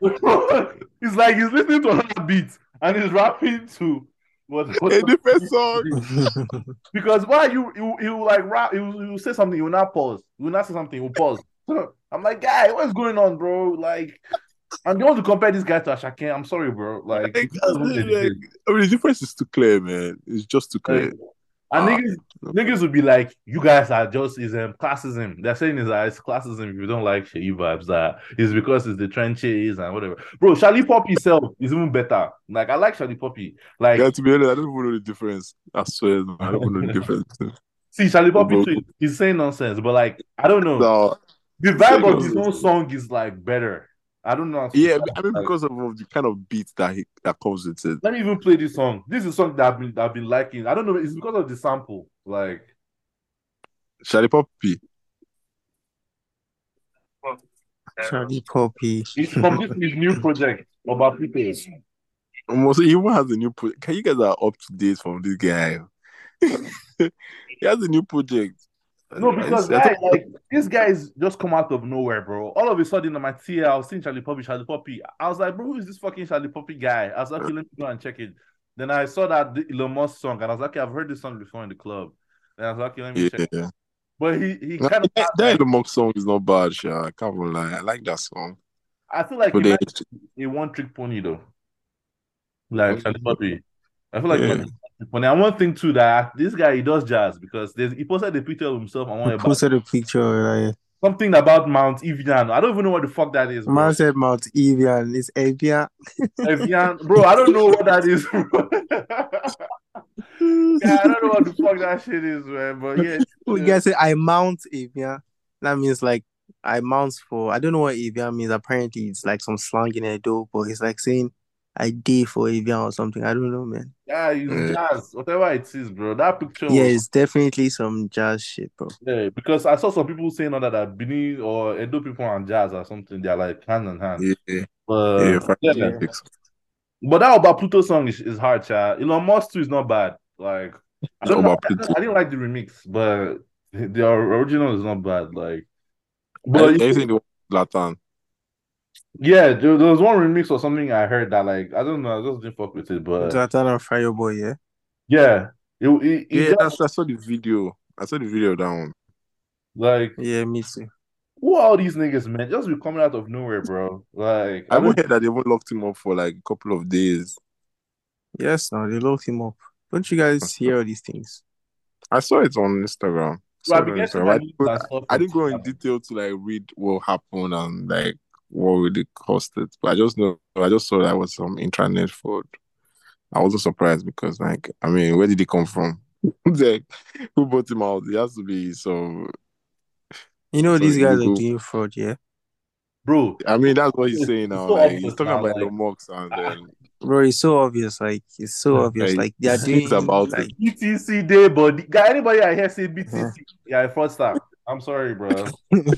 it's like he's listening to another beat and he's rapping to what, what a different song. because why you you you like rap you you say something, you will not pause, you will not say something, you will pause. I'm like, guy, what's going on, bro? Like, and you want to compare this guy to Ashake? I'm sorry, bro. Like, Like, that's the- like, I mean, the difference is too clear, man. It's just too clear. Like, and Ah, niggas, no. niggas would be like, you guys are just is um classism. They're saying is that it's classism if you don't like Sheyi vibes. That is because it's the trenches and whatever. Bro, Charlie Poppy self is even better. Like I like Charlie Poppy. Like Yeah, to be honest, I don't even know the difference. I swear, man, I don't even know the difference. see, Charlie Poppy Bro, too, he's saying nonsense, but like I don't know. no, The it's like vibe of his nonsense. own song is like better. I don't know. how to Yeah, describe I mean it. Like, because of, of the kind of beat that he that comes with it. let me even play this song. This is a song that I've been that I've been liking. I don't know. It's because of the sample. Like Charlie Poppy. Charlie Poppy. it's from this his new project about people. Almost, he even has a new project. Can you guys are up to date from this guy? He has a new project. No, I, because I guy, thought, like this guy's just come out of nowhere, bro. All of a sudden on my T L, I was seeing Charlie Poppy, Charlie Poppy. I was like, bro, who is this fucking Charlie Poppy guy? I was like, okay, let me go and check it. Then I saw that the Elon Musk song, and I was like, okay, I've heard this song before in the club. Then I was like, okay, let me check. yeah. But he he That, kind of that, has, that like, Elon Musk song is not bad, Sha. I can't even lie. I like that song. I feel like But he then, might be a one trick pony though, like Charlie Poppy. I feel like he might yeah. be one trick pony. And one thing too that this guy he does jazz because there's he posted a picture of himself on one He about posted a picture like something about Mount Evian. I don't even know what the fuck that is, bro. man said Mount Evian. It's Evian. Evian, bro, I don't know what that is, bro. Yeah, I don't know what the fuck that shit is, man. But yeah, We yeah. guys say I mount Evian. That means like I mount for I don't know what Evian means. Apparently it's like some slang in Edo, but it's like saying I did for Evian or something. I don't know, man. yeah, it's Yeah. jazz, whatever it is, bro. That picture Yeah, was it's definitely some jazz shit, bro. yeah, because I saw some people saying that that Benin or Edo people and jazz or something, they're like hand in hand. Yeah. Yeah. But Friday yeah, Yeah. Olympics. but that about Pluto song is, is hard, child. Elon Musk too is not bad. Like I don't know, About I, Pluto. I didn't like the remix, but the original is not bad. Like, I, but I think the one with Zlatan. yeah, there, there was one remix or something I heard that like I don't know, I just didn't fuck with it, but Zlatan and Fireboy, yeah. yeah, it it, it Yeah, just that's, I saw the video. I saw the video of that one. like Yeah, me too. who are all these niggas, man? Just be coming out of nowhere, bro. Like I I even don't heard that they even locked him up for like a couple of days. Yes, now they locked him up. Don't you guys hear all these things? I saw it on Instagram. I saw I it be on getting Instagram. my I, news didn't- and stuff I from didn't go in Twitter. detail to like read what happened and like what would it cost it. But I just know I just saw that was some intranet fraud. I wasn't surprised because like I mean, where did he come from? Like who bought him out? It has to be so You know so these guys are illegal. doing fraud, yeah? Bro, I mean that's what he's it's, saying it's now. so Like obvious he's talking now. about Like Elon Musk and ah, then Bro, it's so obvious. Like it's so obvious. like, Like they are he thinks doing about like it. B T C day, but guy, anybody I hear say uh, B T C, yeah, a fraudster. I'm sorry, bro.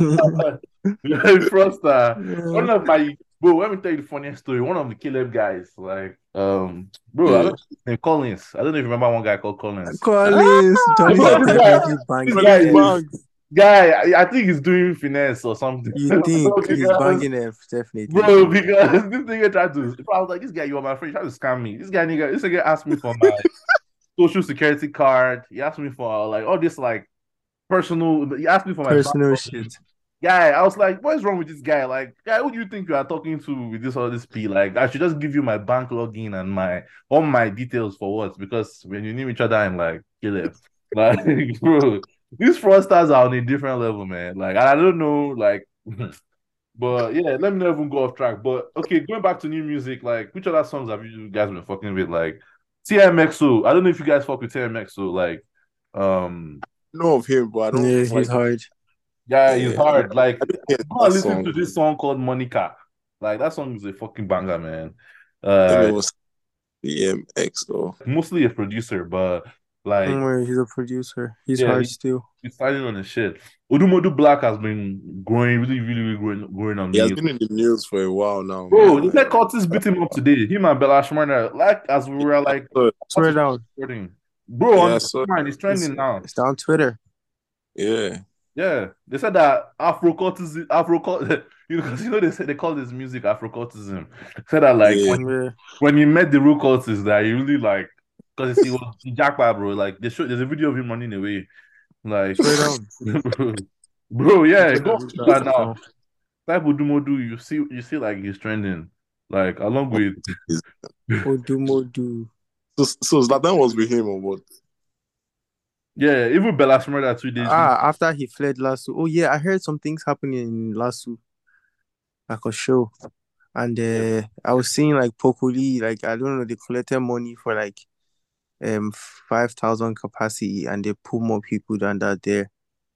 Froster. One of my bro, let me tell you the funniest story. One of the Caleb guys, like, um, bro, I Yeah. don't know Collins. I don't know if you remember one guy called Collins. Collins, Johnny's Bro, are this guy, definitely this banging guy, F. Banks. guy, I, I think he's doing finesse or something. You think he's because, banging F, definitely. bro, because this nigga tried to. I was like, this guy, you are my friend. You tried to scam me. This guy, nigga, this nigga asked me for my social security card. He asked me for like all this like personal. He asked me for my Personal bank shit. guy. I was like, what is wrong with this guy? Like, guy, who do you think you are talking to with this all this P? Like, I should just give you my bank login and my all my details for what? Because when you name each other, I'm like, kill it. Like, bro, these fraudsters are on a different level, man. Like, I don't know, like, but yeah, let me not even go off track. But okay, going back to new music, like, which other songs have you guys been fucking with? Like, T M X O. I don't know if you guys fuck with T M X O. Like, um, Know of him, but I don't Yeah, like. he's hard. yeah, it's Yeah, hard. Like, I don't hear I that listen song. to this song called Monica. Like, that song is a fucking banger, man. Let me Uh, was C M X O. mostly a producer, but Don't like, worry, he's a producer. He's yeah, hard he, still. he's fighting on the shit. Odumodu Black has been growing, really, really, really growing, growing on He has me. been in the news for a while now, Bro, man. they said Like, Curtis beat him up today. Him and Bella Shmurda, like as we were like, so, Swear Curtis down. recording. Bro, yeah, on so mine, it's It's, trending now. it's on Twitter. yeah. Yeah, they said that Afro cultism, Afro you know, 'cause you know they said they call this music Afro cultism. Said that like Yeah. when Yeah. when you met the real cultists, that you really like because he was Jackpot, bro. Like they show there's a video of him running away, like Swear down. bro, bro, yeah, Twitter go is to that that now. stuff Type Odumodu, you see, you see, like he's trending, like along with now. Odumodu. So, so Zlatan was with him or what? yeah, even Bella Shmurda too. They, Ah, after he fled Lasso. Oh yeah, I heard some things happening in Lasso, like a show. And uh, I was seeing like Pokoli, like I don't know, they collected money for like um five thousand capacity, and they put more people than that there,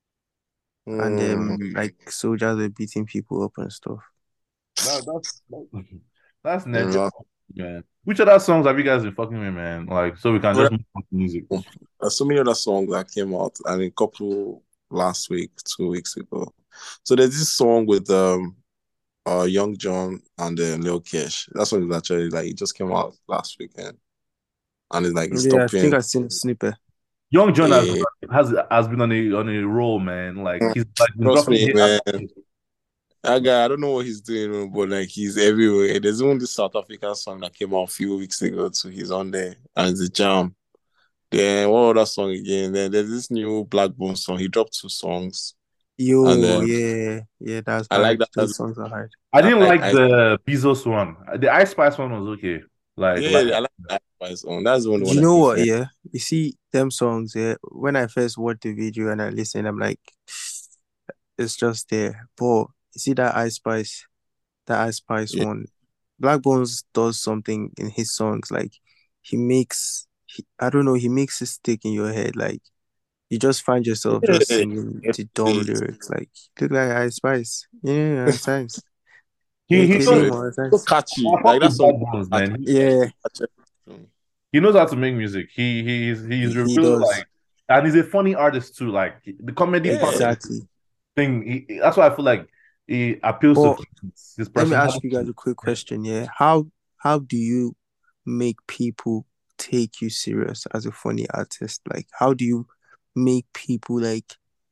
and Mm. um like soldiers were beating people up and stuff. that, that's that, that's Mm, Nigeria, uh, man. Which other songs have you guys been fucking with, man? Like, so we can just move on to music. There's so many other songs that came out, and a couple last week, two weeks ago. So there's this song with um uh Young John and uh, Lil Kesh. That song is actually like it just came out last weekend, and it's like it's Yeah, I stopping. think I seen a snippet. Young John has, Yeah. has has been on a on a roll, man. Like he's like been Trust dropping me, hit man. after hit. That guy, I don't know what he's doing, but like he's everywhere. There's even this South African song that came out a few weeks ago too. He's on there, and it's a jam. Then what other song again? Then there's this new Blackbone song. He dropped two songs, Yo, and then yeah, yeah, that's I hard. like that. Those songs are hard. I didn't I like, like the Bezos one. The Ice Spice one was okay. Like, Yeah, like I like that my song. That's the one. Do one you I know what? prefer. Yeah, you see them songs. Yeah, when I first watched the video and I listened, I'm like, it's just there. But you see that Ice Spice, that Ice Spice Yeah. one, Black Bones does something in his songs. Like he makes, he, I don't know, he makes it stick in your head. Like you just find yourself just Yeah. singing the dumb lyrics. Like look like Ice Spice, yeah, Ice Spice. he Yeah, he K D knows, more Ice So Spice. catchy. I fuck Like that with song. Bad Bones, man. He, Yeah, he knows how to make music. He he's he's he, he really does like, and he's a funny artist too. Like the comedy Yeah. part of the exactly. thing. He, that's why I feel like he appeals But to his, his let me ask personality. you guys a quick question. Yeah, how how do you make people take you serious as a funny artist? Like, how do you make people like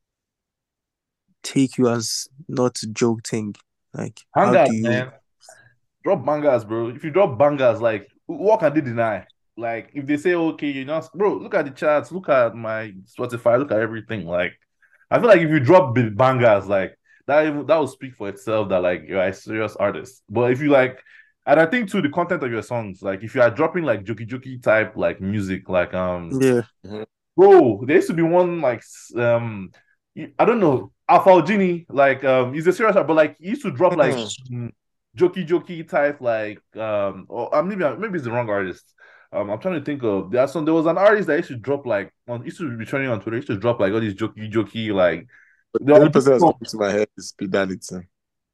take you as not a joke thing? Like, how Bangers, do you? man. Drop bangers, bro. If you drop bangers, like what can they deny? Like if they say okay, you know, bro, look at the charts, look at my Spotify, look at everything. Like I feel like if you drop big bangers, like that, even- that will speak for itself that like you're a serious artist. But if you like, and I think too the content of your songs, like if you are dropping like jokey jokey type like music, like um, Yeah, bro, there used to be one like s- um, I don't know, Alpha Genie, like um, he's a serious, but like he used to drop like mm, jokey jokey type like um, or uh, maybe maybe it's the wrong artist. Um, I'm trying to think of there's some there was an artist that used to drop like on used to be trending on Twitter, used to drop like all these jokey jokey like The only person that's coming to my head is Pedality.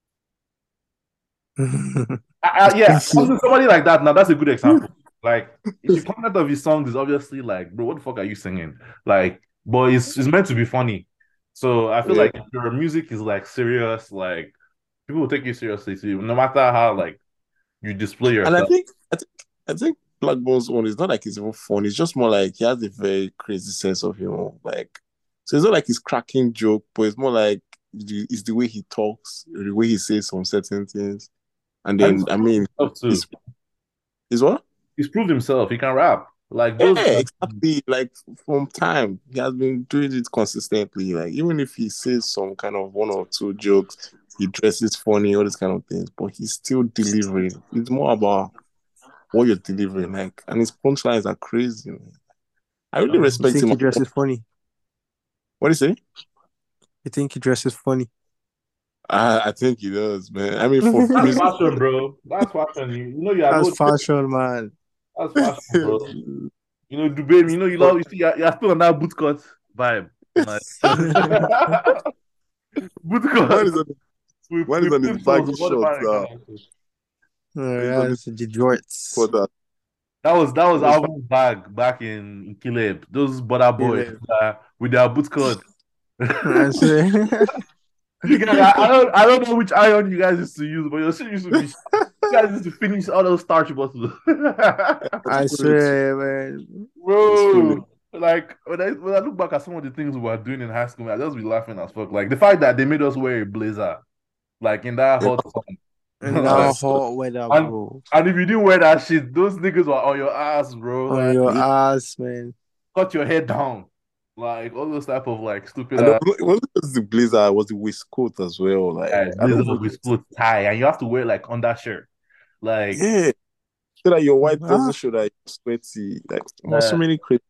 uh, uh, yeah, something- somebody like that. Now that's a good example. Like, if the content of his songs is obviously like, bro, what the fuck are you singing? Like, but it's it's meant to be funny. So I feel Yeah. like if your music is like serious, like people will take you seriously too, no matter how like you display And I yourself. think I think I think Black Bones one is not like he's even funny. It's just more like he has a very crazy sense of humor. Like so it's not like he's cracking joke, but it's more like the- it's the way he talks, the way he says some certain things. And And then he's I proved mean himself too. it's is what? He's proved himself. He can rap. Like Yeah, those exactly. Like from time, he has been doing it consistently. Like even if he says some kind of one or two jokes, he dresses funny, all these kind of things, but he's still delivering. It's more about what you're delivering, like, and his punchlines are crazy. Man. I really um, You respect think him. he dresses funny? What do you say? You think he dresses funny? I, I think he does, man. I mean, for that's music, fashion, bro. That's fashion. You, you know you are That's no fashion, man. that's fashion, bro. You know, Dubai, you know you love you see you're, you're still on that bootcut vibe. Like one bootcut. is on We one we is on his pixels baggy of what the shorts man now. can. Oh, He's on his that's the jorts. for that. That was that was Those album bag back in, in Caleb. Those Butter boys Yeah, uh, with their bootcut. I swear. You guys, I, I don't I don't know which iron you guys used to use, but your shit used to be. You guys used to finish all those starch bottles. I It's swear, man. funny. Bro, like when I when I look back at some of the things we were doing in high school, I just be laughing as fuck. Like the fact that they made us wear a blazer, like in that Yeah, hot sun. And now Like, hot weather, and bro. and if you didn't wear that shit, those niggas were on your ass, bro. On Like your yeah. ass, man. cut your head down. Like all those type of like stupid And it ass wasn't just the blazer, it was the waistcoat as well. Like guys, I blazer don't know. with split tie, and you have to wear like undershirt. Like Yeah, so that your white Ah, doesn't show that you're sweaty. Like oh, so man, many crazy.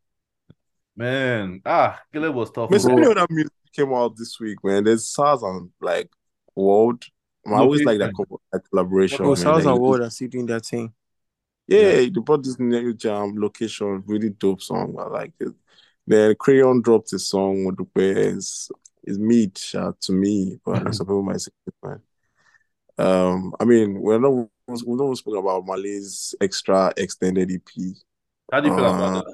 man. Ah, Caleb was tough Man, on so that. many bro. other music came out this week, man. There's SARS and like World. I always like that, Location. co- that What Oh, collaboration, was man. South Like, and World are still doing their thing. yeah. yeah, they brought this new jam location, really dope song. I like it. Then Crayon dropped a song with the is is mid uh, to me, but some people might say it, man. Um, I mean, we're not we don't speak about Malay's extra extended E P. How do you feel about Uh, that?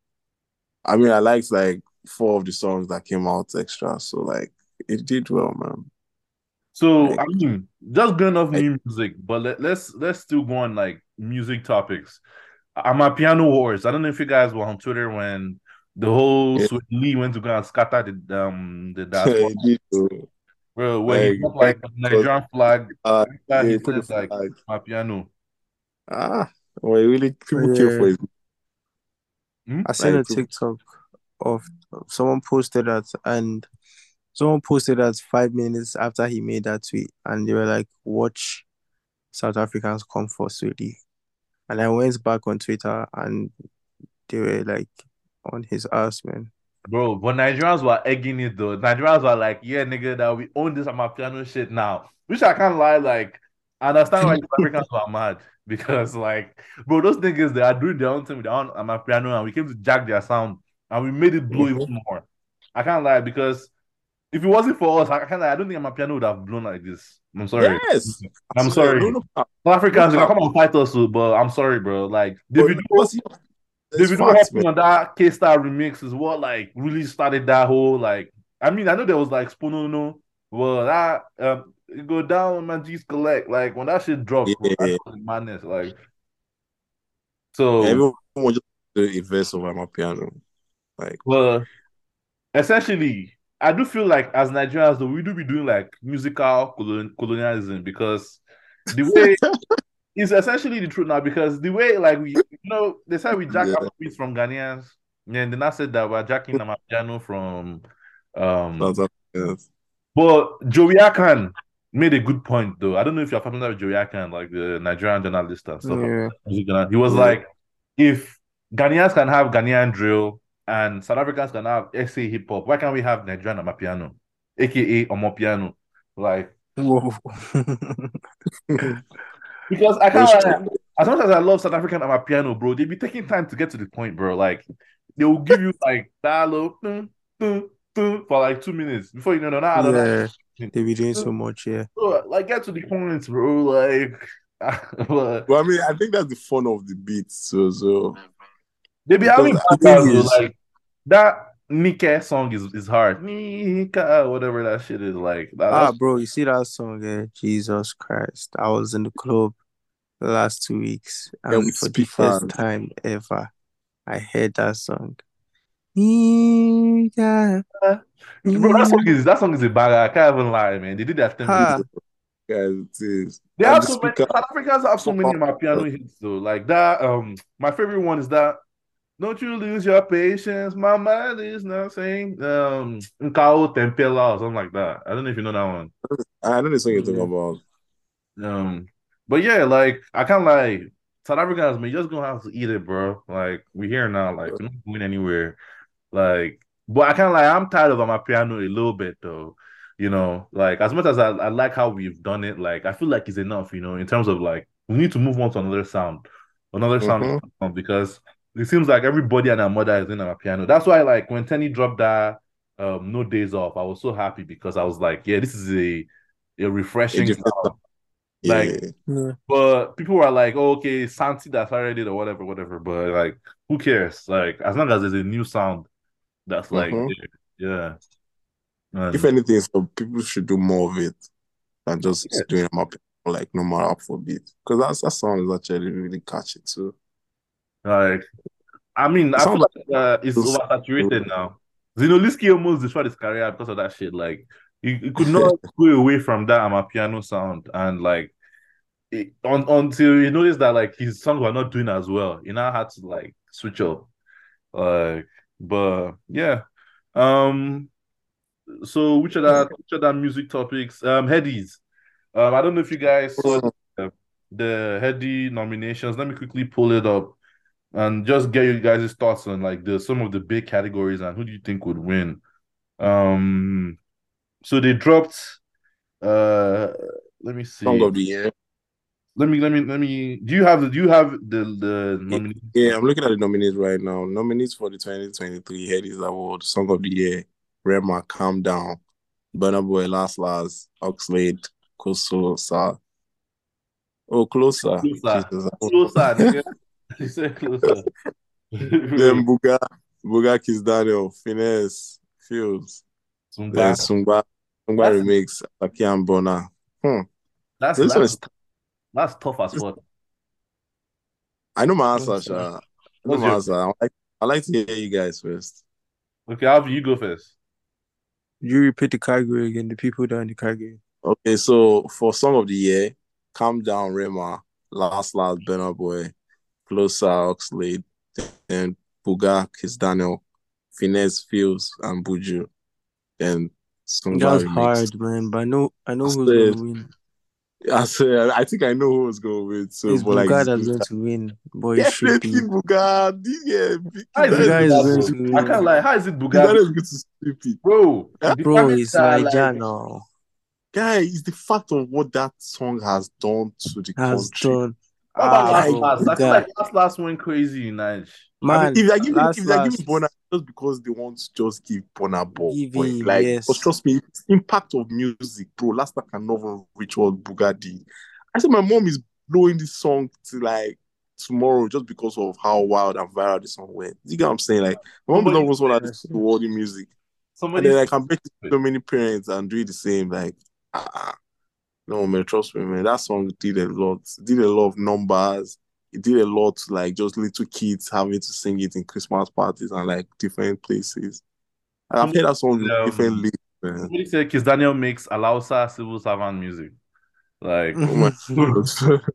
I mean, I liked like four of the songs that came out extra, so like it did well, man. So Like, I mean, just going off I, new music, but let, let's let's still go on like music topics. I'm a piano wars. I don't know if you guys were on Twitter when the whole yeah, Sweet Lee went to go and scatter the um the diaspora, it did, bro. bro, where he Like, got yeah, like the because, Nigerian flag uh, after yeah, he he put the said like flag. my piano. Ah, well, really, people care Yeah. for it. Hmm? I seen Like, a people, TikTok of someone posted that, and someone posted that five minutes after he made that tweet, and they were like, "Watch South Africans come for Sweden." And I went back on Twitter, and they were like on his ass, man. Bro, but Nigerians were egging it though. Nigerians were like, yeah, nigga, that we own this my piano shit now. Which I can't lie, like, I understand why South Africans were mad. Because, like, bro, those niggas, they are doing their own thing with their own Amapiano, and we came to jack their sound, and we made it blow Mhm. even more. I can't lie, because if it wasn't for us, I can't lie, I don't think Amapiano would have blown like this. I'm sorry. Yes, I I'm swear, sorry. no, no, cap, South no Africans, you can cap. come and fight us, too, but I'm sorry, bro. Like, But David because there's David facts, man. hopping on that K-Star remix is what like really started that whole like. I mean, I know there was like Sponono, well that um it go down when man G's collect like when that shit dropped, bro. That Yeah, shit was madness. Like so, everyone just do a verse of my piano. Like, well, essentially, I do feel like as Nigerians though we do be doing like musical colon- colonialism because the way it's essentially the truth now because the way like we you know they said we jack yeah, Afrobeats from Ghanaians and then I said that we're jacking Amapiano from um South Africans. but Joey Akan made a good point though. I don't know if you're familiar with Joey Akan, like the Nigerian journalist and stuff like Yeah. that. He was Yeah, like, if Ghanaians can have Ghanaian drill and South Africans can have S A hip hop, why can't we have Nigerian Amapiano, aka Omopiano? Like Whoa. because I but can't it's like, true. as much as I love South African Amapiano, bro, they be taking time to get to the point, bro. Like they will give you like dialogue dun, dun, dun, for like two minutes before you know, no, no, no, Yeah. no. They be doing so much, yeah. Bro, like get to the point, bro. Like but Well, I mean, I think that's the fun of the beat. So, so they be having because the bangers, thing though. is, Like that Nika song is is hard. Nika, whatever that shit is like. That, Ah, that's bro, you see that song, eh? Jesus Christ. I was in the club the last two weeks, Yeah, and with for the first speakers. time ever, I heard that song. Nigga, bro. That song mm. is that song is a banger. I can't even lie, man. They did that template. Ha. Guys, it is. They And have the so many. speaker. South Africans have so many my piano hits though. Like that. Um, my favorite one is that. Don't you lose your patience. My mind is not saying um Nkao Tempela or something like that. I don't know if you know that one. I know the song you're talking Yeah. about. Um, but yeah, like I kind of like South Africans, man. You just gonna have to eat it, bro. Like we here now. Like we're not going anywhere. Like, but I kind of like I'm tired of my piano a little bit though. You know, like as much as I, I like how we've done it, like I feel like it's enough. You know, in terms of like we need to move on to another sound, another sound Mm-hmm. because it seems like everybody and their mother is in a piano. That's why like when Tenny dropped that um No Days Off, I was so happy because I was like, yeah, this is a a A refreshing different sound. sound. Like, Yeah. Yeah. but people were like, oh, okay, Santi that started it or whatever, whatever. But like, who cares? Like, as long as there's a new sound that's like, Mm-hmm. yeah. If And anything, so people should do more of it than yeah, just doing them up like normal Afrobeat. Because that's that song is actually really catchy too. like, I mean, It I feel sounds like like uh, it's those- oversaturated now. Zinoliski almost destroyed his career because of that shit. Like, he, he could not go away from that Amapiano piano sound. And like, it, on, until he noticed that like his songs were not doing as well, he now had to like switch up. Like, but yeah. Um, So which other which other music topics? Um, Headies. Um, I don't know if you guys saw the, the Heady nominations. Let me quickly pull it up and just get you guys' thoughts on like the some of the big categories and who do you think would win. Um, so they dropped. Uh, let me Song see. of the year. Let me let me let me. Do you have the do you have the the Yeah, nominations? yeah, I'm looking at the nominees right now. Nominees for the twenty twenty-three Headies Award, Song of the Year, Rema, Calm Down, Burna Boy, Last Last, Oxlade, Koso, Sa. Oh, Closer. Closer, Jesus. closer, nigga. He said closer. Then Buga, Buga Kiss Daniel, Finesse, Fields. Then Zumba. Sungba, Sungba That's Remix, Aki and Bona. Hmm. that's This one that's is, that's tough as this, fuck. I know my answer, What's that? Sha. I know What's my your answer. I like, I like to hear you guys first. okay? How you go first? You repeat the category again, the people that are in the category. Okay, so for Song of the Year, Calm Down, Rema, Last Last, Burna Boy, Closer, Oxlade, then Buga, Kiss Daniel, Finesse, Fields, and Buju. Then Sungba That's Remix. hard, man. But I know I I know who's said, gonna win. I said, I think I know who was going to win. So, It's but like, Buga it's, that's it's going to win, but it should definitely be. Buga. Yeah, How Kiss is it Daniel Buga is is Bugatti? going going to Though? I win. can't lie. How is it Kiss Bugatti? Daniel is going to sweep it. Bro, Huh? the Bro, fact it's that like Naija now. Guy, it's the fact of what that song has done to the Has country. done. what about Ah, last Like, bro, last? I feel Buga. like last last went crazy in Nigeria. I mean, Man, if they're giving, last if they're giving last Bonner just because they want to just give Bonner Boy, give him, like, because yes. trust me, it's impact of music, bro. Last time can never reach what Bugatti. I said my mom is blowing this song to like tomorrow just because of how wild and viral this song went. You get what I'm saying? Like, my mom is not Somebody even someone that said listens Yes, to yes. world music, and somebody then said I can bet you so many parents and do the same. Like, ah, no man, trust me, man. That song did a lot. It did a lot of numbers. It did a lot to like just little kids having to sing it in Christmas parties and like different places. And I've somebody heard that song in said, different um leagues, man. somebody said Kiss Daniel makes Alausa civil servant music. Like, Oh my god.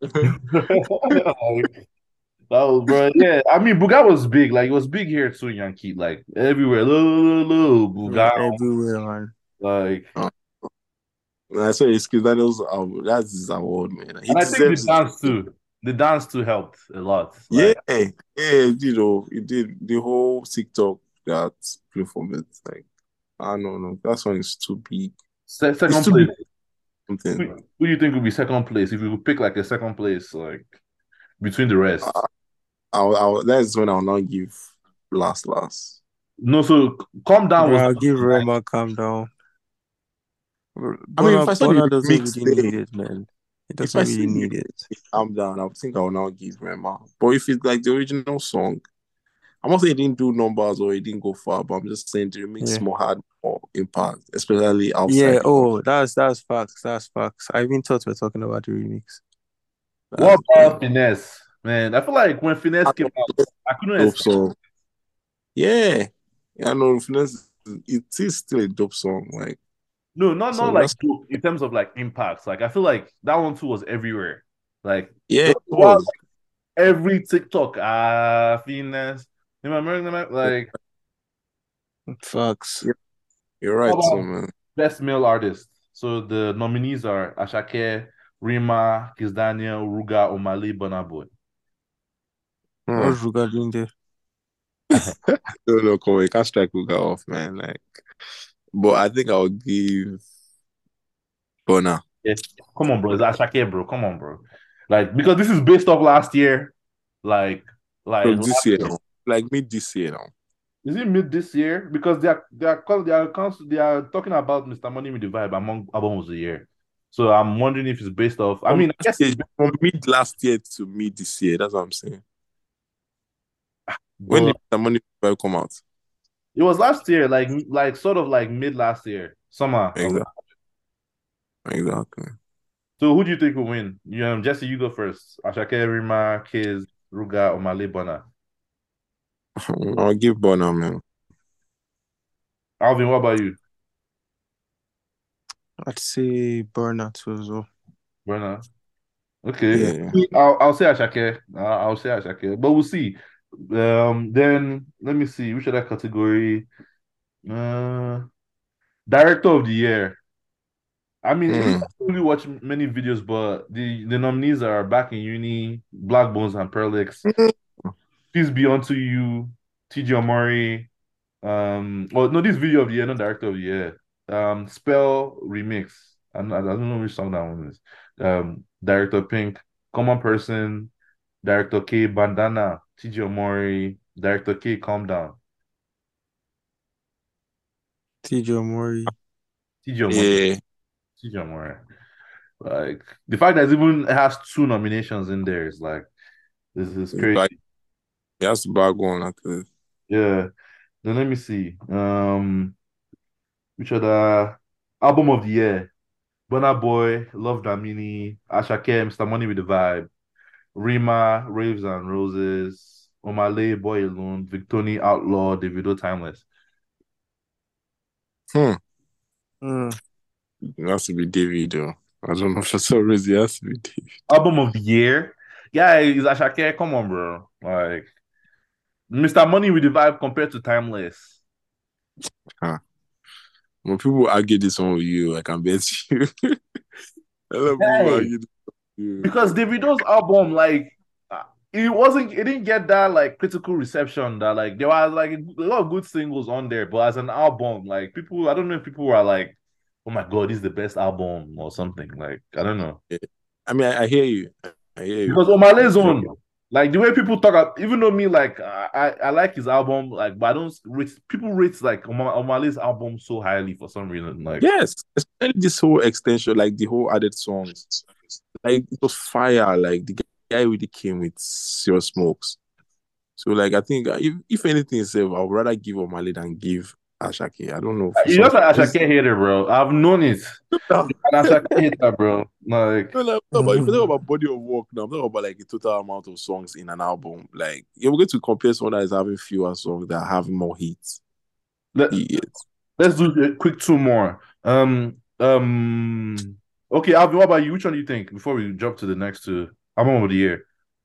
like that was bro. Yeah, I mean Buga was big. Like it was big here too, Yankee. Like everywhere. Lo, lo, lo, Yeah, Buga. everywhere, man. Like Uh, I say it's Kiss Daniel's um, that's his award, man. He and I think the deserves it. dance too. The dance too helped a lot. Yeah, Like yeah, you know, he did the whole TikTok that performance. Like, I don't know, that song is too big. se- It's second too big place. for Who, something. who do you think would be second place if you could pick like a second place, like between the rest? Uh, I'll, I'll, that's when I'll not give last last. No, so calm down was Bro, give Rema calm down. I mean, Bonner, if I saw the Bonner doesn't remix really there, need it, man. He if doesn't I really see the need it. remix calm down, I would think I will now give Rema. But if it's like the original song, I'm not saying he didn't do numbers or he didn't go far, but I'm just saying the remix Yeah. more had more impact, especially outside Yeah. the country. Oh, that's that's facts. That's facts. I even thought we are talking about the remix. What That's the about thing. Finesse? Man, I feel like when Finesse came out, I couldn't Dope expect. song. Yeah. Yeah, no, Finesse, it is still a dope song. Like, No, not not so like that's, dope in terms of like impacts. Like I feel like that one too was everywhere. Like yeah, the it wow, was. every TikTok, ah, Finesse. You remember like Facts. Yeah, you're how right, so about man. best male artist? So the nominees are Ashake, Rima, Kiss Daniel, Ruga, Omali, Burna Boy. Hmm. What's Ruga doing there? No, no, come on, you can't strike Luga off, man. Like, but I think I'll give Bona. Yeah. Come on, bro. It's Ashake, bro. Come on, bro. Like because this is based off last year. Like like From this year now. Like mid this year now. is it mid this year? Because they are they are call- they are cons- they are talking about mister Money with the Vibe among albums of the year. So I'm wondering if it's based off. I From, mean, I last guess year, it's based, from mid last year to mid this year. That's what I'm saying. When but did the money Vibe come out? it was last year, like like sort of like mid last year, summer. Of, Exactly. Exactly. so who do you think will win? You um, Jesse, you go first. Ashake, Rima, Kiz, Ruga, Omale, Bona. I'll give Bona, man. Alvin, what about you? I'd say Burner too as well. Bona. Okay. Yeah. I'll, I'll say Ashake. I'll, I'll say Ashake, but we'll see. Um, then let me see which other category. Uh, Director of the year. I mean, even Hmm. I don't really watch many videos, but the the nominees are Back in Uni, Black Bones and Perlix, Peace Be Unto You, T J Omori. Um, well, no, this video of the year, not Director of the year. Um, Spell Remix. I, don't- I don't know which song that one is. Um, Director Pink, Common Person, Director K, Bandana, T J Omori, Director K, Calm Down, T J Mori. T J Omori, Yeah. T J Omori. Like the fact that it even has two nominations in there is like this is It's crazy. back. He has to bag one actually. Yeah. Then let me see. Um, which other album of the year? Burna Boy, Love Damini, Ashake, mister Money with the Vibe, Rima, Raves and Roses, Omale, Boy Alone, Victoni, Outlaw, Davido, Timeless. Hmm. Mm. It has to be David though. I don't know for some reason it has to be David. Album of the year? Yeah, it's Ashake. Come on, bro. Like mister Money with the Vibe compared to Timeless. Huh. When people argue this one with you, I can bet you. A lot of people Hey, argue this with you. because Davido's album, like, uh, it wasn't, it didn't get that like critical reception. That like there was like a lot of good singles on there, but as an album, like people, I don't know if people were like, "Oh my god, this is the best album" or something. Like I don't know. Yeah. I mean, I, I hear you. I hear you. Because Omale's own, like the way people talk, about, even though me, like I, I I like his album, like but I don't rate people rate like Oma- Omale's album so highly for some reason. Like Yes, especially this whole extension, like the whole added songs. Like it was fire. Like the guy really came with serious smokes. So like I think uh, if, if anything, say, I would rather give Omale than give Ashake. I don't know for you some. just like Just, Ashake hater, bro. I've known it. no, And Ashake hater, bro. Like no, like, no, but if you talk about body of work now, I'm talking about like the total amount of songs in an album. Like you're going to compare someone that is having fewer songs that have more hits. let, Yes. let's do a quick two more. Um um okay, Alvin, what about you? Which one do you think before we jump to the next two album of the year?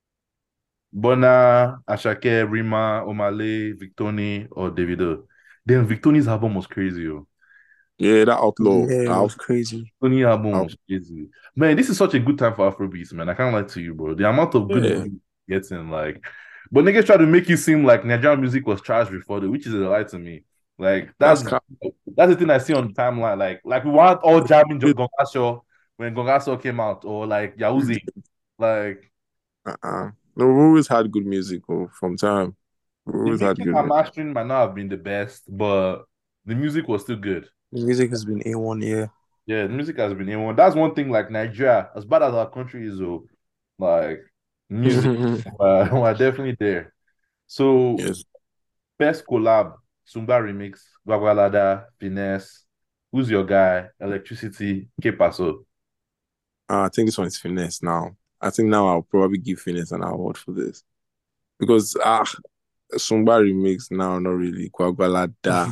Bona, Ashake, Rima, Omale, Victoni, or Davido. Then Victoni's album was crazy, yo. Yeah, that outlaw. Yeah, it Out, was crazy. Victoni album out, was crazy. Man, this is such a good time for Afrobeats, man. I can't lie to you, bro. The amount of good yeah. music getting like, but niggas try to make it seem like Nigerian music was trash before, though, which is a lie to me. Like That's that's kind that's the thing I see on the timeline. Like like we want all jamming of, Gonga Show when Gonga Show came out, or like Yahoozy. Like uh-uh. No, we always had good music oh, from time. We the always had mixing good and music. mastering might not have been the best, but the music was still good. The music has been A one, yeah. Yeah, the music has been in one. That's one thing. Like Nigeria, as bad as our country is, oh, like music, uh, we're definitely there. So Yes. best collab, Sumba remix, Gwagwalada, Finesse. Who's your guy? Electricity, K Paso. Uh, I think this one is Finesse now. I think now I'll probably give Finesse an award for this because ah, Sumba remix now not really Gwagwalada,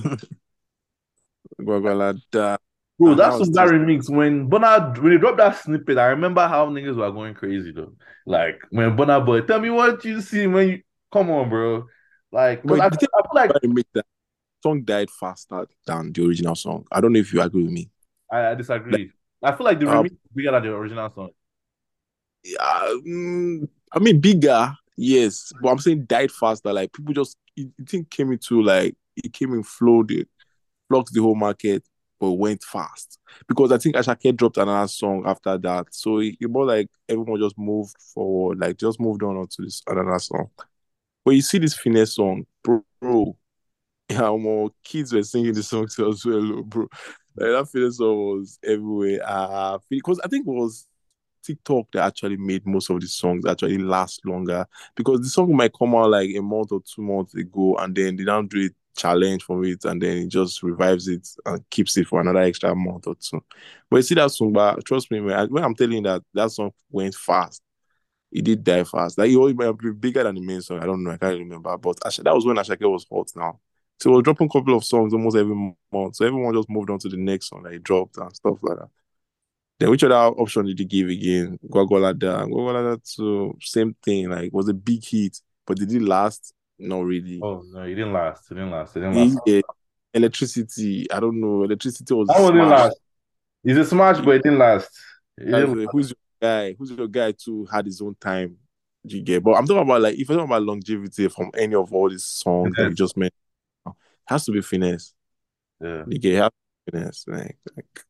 Gwagwalada. Bro, And that's how is some that this? remix when Bonner when they dropped that snippet. I remember how niggas were going crazy though. Like when Bonner Boy, tell me what you see when you come on, bro. Like, cause I, But I the thing feel like about remix that song died faster than the original song. I don't know if you agree with me. I, I Like, disagree. I feel like the uh, remix is bigger than the original song. yeah, mm, I mean bigger, yes, but I'm saying died faster. Like people just it, it thing came into like it came in flow, it flocked the whole market, but went fast because I think Ashake dropped another song after that, so it, it more like everyone just moved forward, like just moved on onto this another song. But you see this finesse song, bro. bro yeah, more kids were singing the song too as well, bro. Like that finesse song was everywhere. Uh, because I think it was TikTok that actually made most of the songs actually last longer because the song might come out like a month or two months ago and then they don't do a challenge from it and then it just revives it and keeps it for another extra month or two. But you see that song, but trust me, man, when I'm telling you that that song went fast, it did die fast. Like it was might be bigger than the main song. I don't know, I can't remember. But Asha, that was when Ashake was hot now. So we was dropping a couple of songs almost every month. So everyone just moved on to the next song that he dropped and stuff like that. Then which other option did he give again? Gwagwalada. Gwagwalada too, same thing. Like was a big hit, but did it last? Not really. Oh no, it didn't last. It didn't last. It didn't last. He, eh, electricity. I don't know. Electricity was a That one didn't smash. last. It's a smash, but it didn't last. It That's, didn't uh, who's your guy? Who's your guy too had his own time? You get, but I'm talking about like if I'm talking about longevity from any of all these songs that you last. just mentioned, it has to be finesse. Yeah. You get, it has to be finesse. Like, like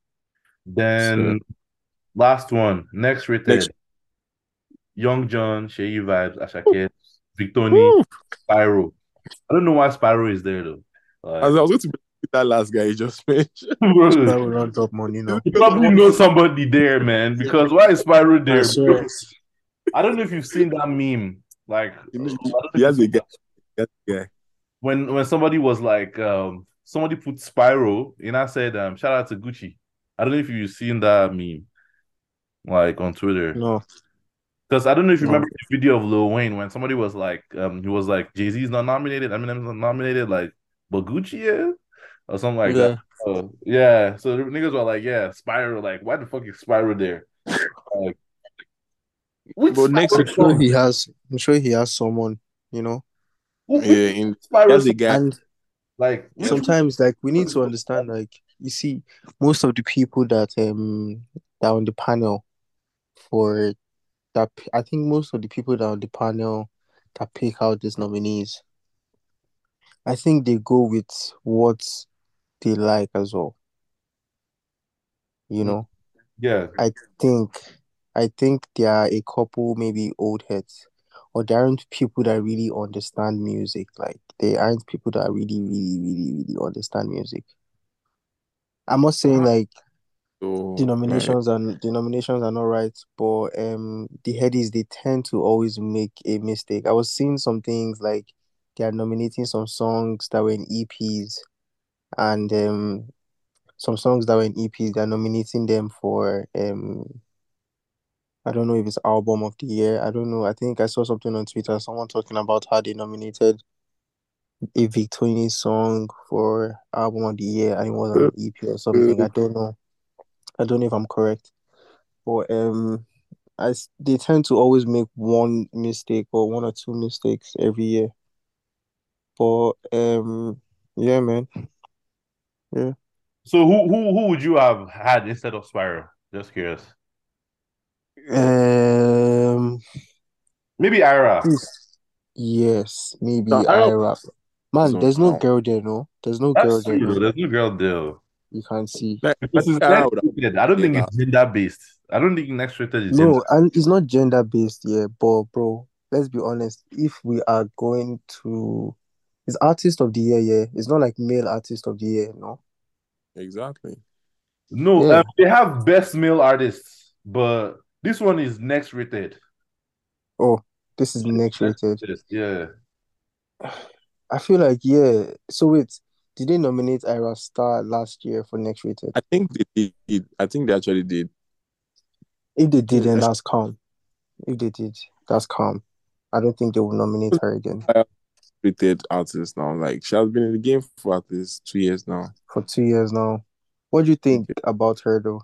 so. Then last one, next Next, rated. Young John, Sheyi Vibes, Ashake, Victoni, woo, Spyro. I don't know why Spyro is there though. as Like, I was going to be that last guy you just mentioned. bro, That will not drop money It's now. you because of probably what know somebody there, man. Because why is Spyro I there, bro? swear. I don't know if you've seen that meme. Like, uh, I you don't know, know he, if he you've has seen a guy. He has a guy. when when somebody was like, um, somebody put Spyro, and I said, um, shout out to Gucci. I don't know if you've seen that meme, like on Twitter. No, Because I don't know if you no. remember the video of Lil Wayne when somebody was like, um, he was like, Jay Z's not nominated, Eminem's not nominated, like, but Gucci is, or something like that. Yeah. So yeah, so the niggas were like, yeah, Spyro, like, why the fuck is Spyro there? Like, which But next I'm Spyro week, sure song? he has. I'm sure he has someone. You know. Wh- Which yeah, in he Spyro has a song? guy. And Like, which sometimes, like, we need to understand. Like, you see, most of the people that um that are on the panel for that, I think most of the people that are on the panel that pick out these nominees, I think they go with what they like as well. You know. yeah. I think I think there are a couple maybe old heads, or there aren't people that really understand music. Like they aren't people that really, really, really, really understand music. I'm not saying like So right. denominations and denominations are not right, but um the headies they tend to always make a mistake. I was seeing some things like they are nominating some songs that were in E Ps and um some songs that were in E Ps, they're nominating them for um I don't know if it's album of the year. I don't know. I think I saw something on Twitter, someone talking about how they nominated a Victini song for album of the year and it was on an E P or something. I don't know. I don't know if I'm correct. But um I s- they tend to always make one mistake or one or two mistakes every year. But um yeah, man. Yeah. So who who who would you have had instead of Spyro? Just curious. Um Maybe Ira. yes, maybe I I don't rap. Man, there's no know. girl there, no. There's no girl That's there, true though. no. There's no girl deal. You can't see. Like, This is I next would have rated. I don't think get it's gender based. I don't think next rated is gender. No, and it's not gender based, yeah, but bro, let's be honest. If we are going to, it's artist of the year, yeah. It's not like male artist of the year, no. exactly. No, um, Yeah. they have best male artists, but this one is next rated. Oh, this is next Next rated. rated. Yeah. I feel like yeah. So wait, did they nominate Ira Star last year for Next Rated? I think they did. I think they actually did. If they did, then Yeah, that's calm. If they did, that's calm. I don't think they will nominate her again rated artist now. Like she has been in the game for at least two years now. for two years now. What do you think about her though?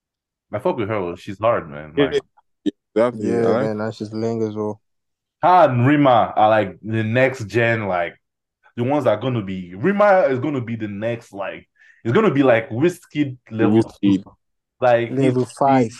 I fuck with her. She's hard, man. Yeah, Like exactly. I Yeah, like man, and she's laying as well. her and Rima are like the next gen, like the ones that are gonna be. Rima is gonna be the next, like it's gonna be like Whiskey level Whiskey. two. Like he's Level five,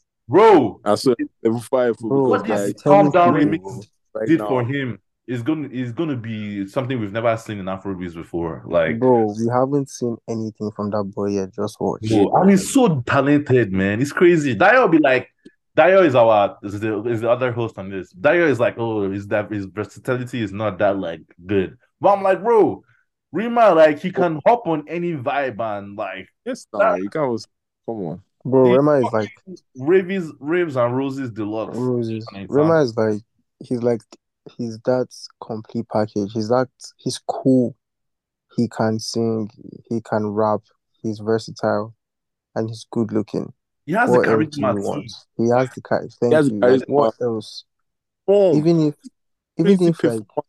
bro. I saw level five bro. What because this I'm like telling calm down you, remix bro. right did now. for him is gonna is gonna be something we've never seen in Afrobeats before. Like, Bro, we haven't seen anything from that boy yet. Just watch. bro, and he's so talented, man. It's crazy. Dio will be like, Dio is our is the is the other host on this. Dio is like, oh, is that his versatility is not that like good. But I'm like, bro, Rima, like he can hop on any vibe and like Yes, now that. you can't. Come on. Bro, He Rema is like raves, raves and roses deluxe. roses. And it's, Rema um, is like he's like he's that complete package. He's that he's cool. He can sing, he can rap, he's versatile, and he's good looking. he has the What else do charisma you too. want? He has the charisma. He Thank has you. the Like charisma. what else? Boom. Even if even Crazy if like performance.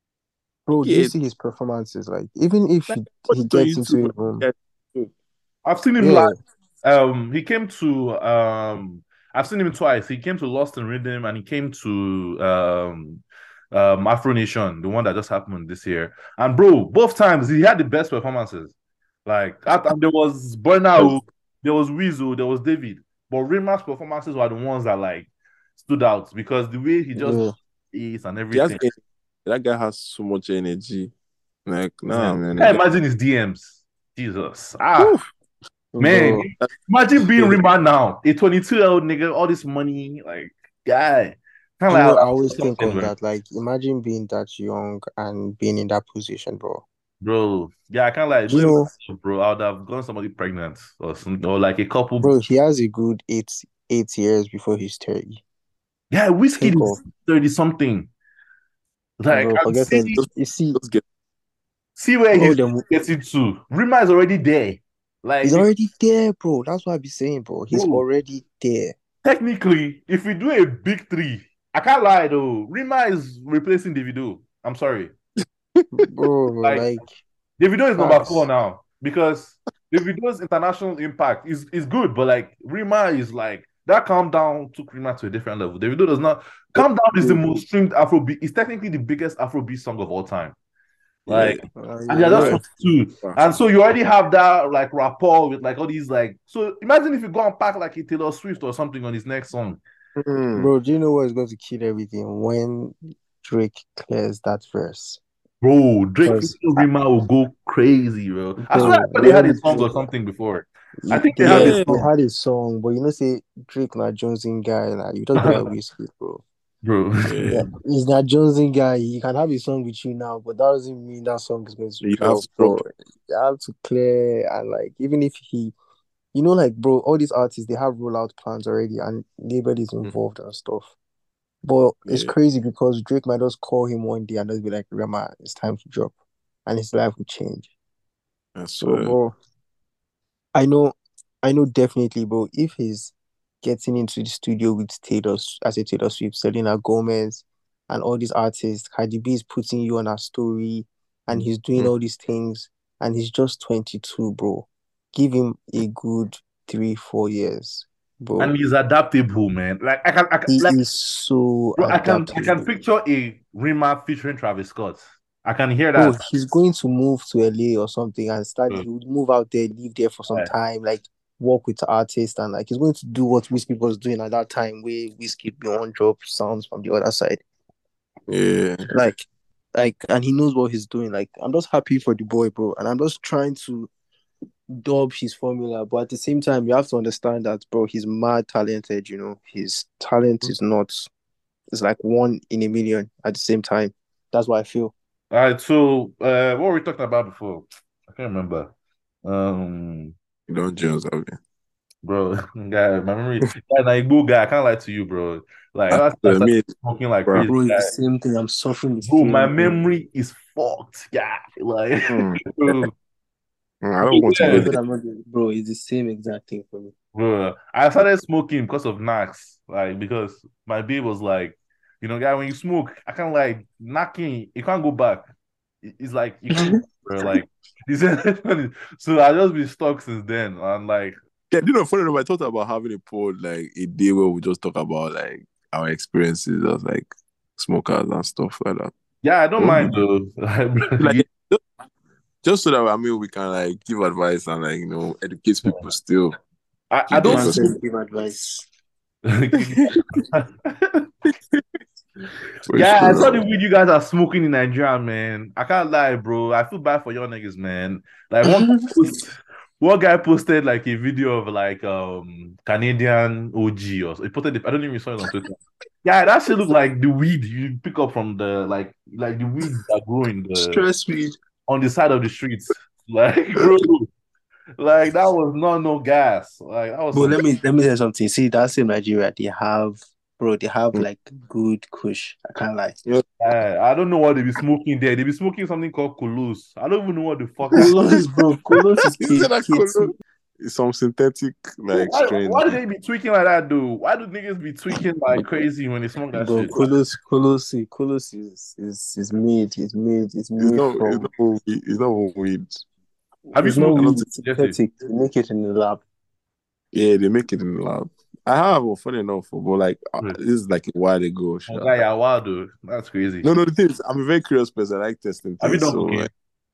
bro, do you Yeah. see his performances? Like even if Like, he, what he on gets into YouTube? a room, Yeah. I've seen him yeah, live. Um, he came to um, I've seen him twice. He came to Lost in Rhythm and he came to um, um, Afro Nation, the one that just happened this year. And bro, both times he had the best performances. Like at, and there was Burnout, there was Weasel, there was David, but Rima's performances were the ones that like stood out because the way he just yeah. is and He has everything. en- that guy has so much energy. Like, nah, Man, man. I imagine his D Ms. Jesus, ah. Oof. Man, Bro, imagine being Yeah. Rima now, a twenty-two year old nigga, all this money, like guy. Kind you of know, like I always think something, of man. that. Like, imagine being that young and being in that position, bro. Bro. Yeah, I can't like Do you maybe, know, bro. I would have gone somebody pregnant or something, or like a couple. bro? He has a good eight eight years before he's thirty. Yeah, whiskey Think is of, thirty something. Like, bro. and Forget them. see, Just, You see, just get see where all he's them. getting to. Rima is already there. Like, He's because, already there, bro. That's what I be saying, bro. He's bro, already there, technically, if we do a big three, I can't lie though. Rima is replacing Davido. I'm sorry. bro. Like, Like, Davido is number four facts. now because Davido's international impact is, is good, but like Rima is like that calm down took Rima to a different level. Davido does not calm down is the most streamed Afrobeat. It's technically the biggest Afrobeat song of all time. yeah. Like, Uh, and yeah, they're just yeah. twenty-two. And so you already have that like rapport with like all these like so imagine if you go and pack like a Taylor Swift or something on his next song. Mm. Bro, do you know what is going to kill everything when Drake clears that verse? Bro, Drake Because, Rima will go crazy, bro. I swear I bro, thought they had a when song or Drake, something before. I think they they, have a yeah, Yeah. they song. had a song, but you know, say Drake not Jonesing guy. Like, you talk about whiskey, bro. Bro. Yeah. Yeah, he's not Jonesing guy. He can have a song with you now, but that doesn't mean that song is going to You have drop, to bro. drop. You have to clear and like even if he, you know, like bro, all these artists they have rollout plans already, and label is Mm. involved and stuff. But it's Yeah. crazy because Drake might just call him one day and just be like, Rema, it's time to drop, and his life will change. That's So, uh, bro, I know, I know definitely, bro. If he's getting into the studio with Taylor, as a Taylor Swift, Selena Gomez, and all these artists, Cardi B is putting you on her story, and he's doing Mm. all these things, and he's just twenty-two, bro. Give him a good three, four years, bro. And he's adaptable, man. Like I can, I can He like, is so bro, I can, I can adaptable. picture a Rima featuring Travis Scott. I can hear Bro, that. he's going to move to L A or something and start. Mm. He would move out there, live there for some Yeah. time, like work with the artist, and like he's going to do what Whiskey was doing at that time, where Whiskey be one drop sounds from the other side. yeah. Like, like, and he knows what he's doing. Like, I'm just happy for the boy, bro, and I'm just trying to dub his formula, but at the same time, you have to understand that, bro, he's mad talented. You know, his talent is not. It's like one in a million at the same time. That's what I feel. All right. So, uh, what were we talking about before? I can't remember. Um, You don't Jones, have you? bro, guy, my memory. Guy, na Igbo guy. I can't lie to you, bro. Like I, I, I I started mean, smoking like bro. crazy, Bro, it's the guy. same thing. I'm suffering the Bro, my same way. memory is fucked, guy. Like, Hmm, bro, hmm, I don't want to go yeah, Thank God there. I'm not doing Bro, it's the same exact thing for me. bro. I started smoking because of Nax, like because my babe was like, you know, guy, when you smoke, I can't like knocking, you can't go back. It- It's like you can't, bro. Like, he said, so I just been stuck since then. I'm like, Yeah, you know, funny enough, I thought about having a pod like a day where we just talk about like our experiences as like smokers and stuff like that. yeah, I don't Well, mind though. Like, bro, like yeah. just, just so that I mean we can like give advice and like you know educate people still I, I give them don't Man first. said smoke. give advice. Which Yeah, I true saw the now. weed you guys are smoking in Nigeria, man. I can't lie, bro. I feel bad for your niggas, man. Like one guy post, one guy posted like a video of like um Canadian O G or so. He posted it, I don't even saw it on Twitter. Yeah, that shit look like the weed you pick up from the like like the weed that grow in the Stress weed. on the side of the streets. Like, bro, like that was not no gas. Like that was But some. let me let me say something. See, that's in Nigeria. They have, bro. They have like good kush. I can't lie. Yeah, I, I don't know what they be smoking there. They be smoking something called Colos. I don't even know what the fuck that. Colos, bro. Colos is is K it like K two. some synthetic Bro, like why, strain? why do they be tweaking like that, dude? Why do niggas be tweaking like crazy when they smoke that Bro, shit? Colos, Colos, Colos is is is made. It's made. It's It's made not. It's from. not. Weed. It's not weed. Have you It's not smoked I don't weed. think. It's Jesse? synthetic. They make it in the lab. Yeah, they make it in the lab. I have, well, funny enough, but like uh, Wait, this is like a while ago. oh, Sure. guy, yeah, wow, dude. That's crazy. No, no, the thing is, I'm a very curious person. I like testing Have you things. done So cocaine? like,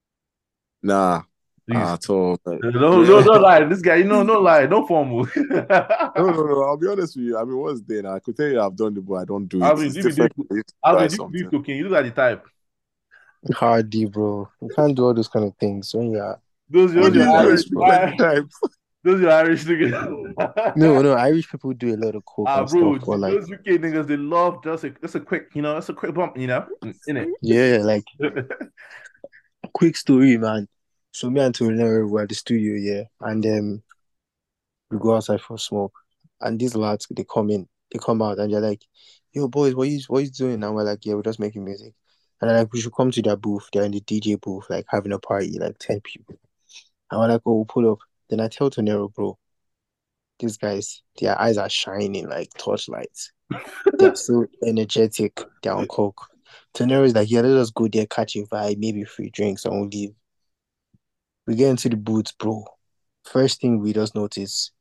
nah, Please. at all. Like, No, no, yeah. no lie. This guy, you know, no lie. Don't formal. No, no, no. I'll be honest with you. I mean, what's there now? I could tell you I've done it, but I don't do it. Alvin, It's do you be doing, different if you try Alvin, do you be doing something. cocaine? You look at the type. Hardy, bro. You can't do all those kind of things when you're Those, when What those do you're your you do? Irish, Irish, Like, bro. like the I- type. those your Irish niggas. No, no, Irish people do a lot of coke Ah, and stuff, bro, but like, those U K niggas, they love just a, just a quick, you know, just a quick bump, you know, in it. yeah, like quick story, man. So me and Torinero were at the studio, yeah, and um, we go outside for a smoke, and these lads they come in, they come out, and they're like, "Yo, boys, what you what you doing?" And we're like, "Yeah, we're just making music." And they're like, "We should come to their booth. They're in the D J booth, like having a party, like ten people." And we're like, "Oh, we'll pull up." Then I tell Tonero, bro, these guys, their eyes are shining like torchlights. They're so energetic. They're on coke. Tonero is like, "Yeah, let us go there, catch a vibe, maybe free drinks, and we'll leave." We get into the booth, bro. First thing we just notice,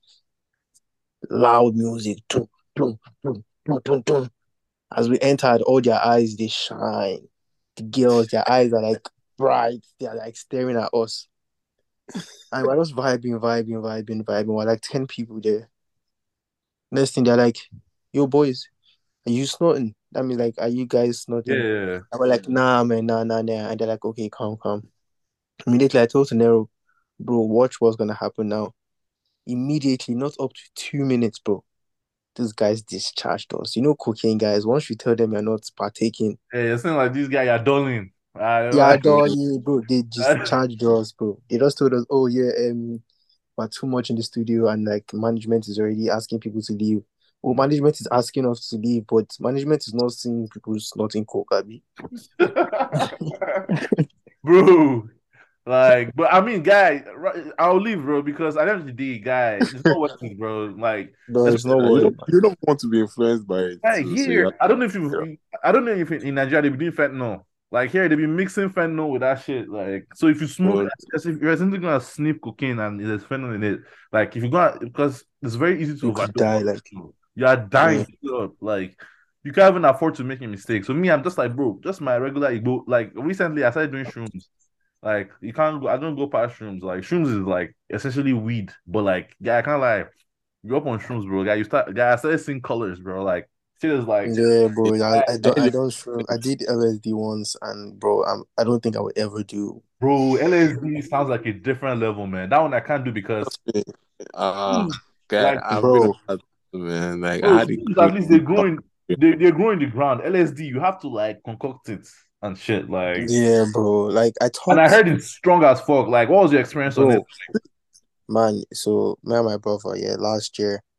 loud music. Dun, dun, dun, dun, dun, dun. As we entered, all their eyes they shine. The girls, their eyes are like bright. They're like staring at us. And we're just vibing, vibing, vibing, vibing. We're like ten people there. Next thing they're like, "Yo, boys, are you snorting?" That means like, "Are you guys snorting?" Yeah, And we're like, "Nah, man, nah, nah, nah." And they're like, "Okay, calm, calm." Immediately I told Tonero, bro, watch what's gonna happen now. Immediately, not up to two minutes, bro. These guys discharged us. You know, cocaine guys, once you tell them you're not partaking, yeah, it seems like this guy, you're dulling. I yeah, like, dog, yeah, bro, they discharged us, bro. They just told us, oh, yeah, um, we're too much in the studio and like management is already asking people to leave. Well, management is asking us to leave, but management is not seeing people snorting coke, Abby. bro. Like, but I mean, guy, right, I'll leave, bro, because at the end of the day, guy, it's not working, bro. Like, No, it's not especially Uh, you worth don't it, you don't want to be influenced by it guy, too. So you have here, I don't know if to, you, I don't know if in, in Nigeria they be doing fentanyl. Like here, they be mixing fentanyl with that shit. Like, so if you smoke, but as if you're essentially gonna sniff cocaine and there's fentanyl in it, like if you go because it's very easy to you could overdose die, on like, fentanyl. You are dying yeah. straight up. Like you can't even afford to make a mistake. So me, I'm just like, bro, just my regular Igbo. Like recently, I started doing shrooms. Like you can't go. I don't go past shrooms. Like shrooms is like essentially weed, but like yeah, I can't lie. You up on shrooms, bro. Guy, you start. Guy, I started seeing colors, bro. Like shit is like. Yeah, bro. I, I, I don't I I, don't sure. I did L S D once and bro, I'm I don't think I would ever do. bro, L S D sounds like a different level, man. That one I can't do because, uh guy, like, I've been Bro, at that man. Like I bro, had a shrooms, at crazy least they grow talk. in, they they grow in the ground. L S D, you have to like concoct it and shit. Like, yeah, bro. Like I and I thought, heard it's strong as fuck. Like, what was your experience on it? bro, man. So me and my brother, yeah, last year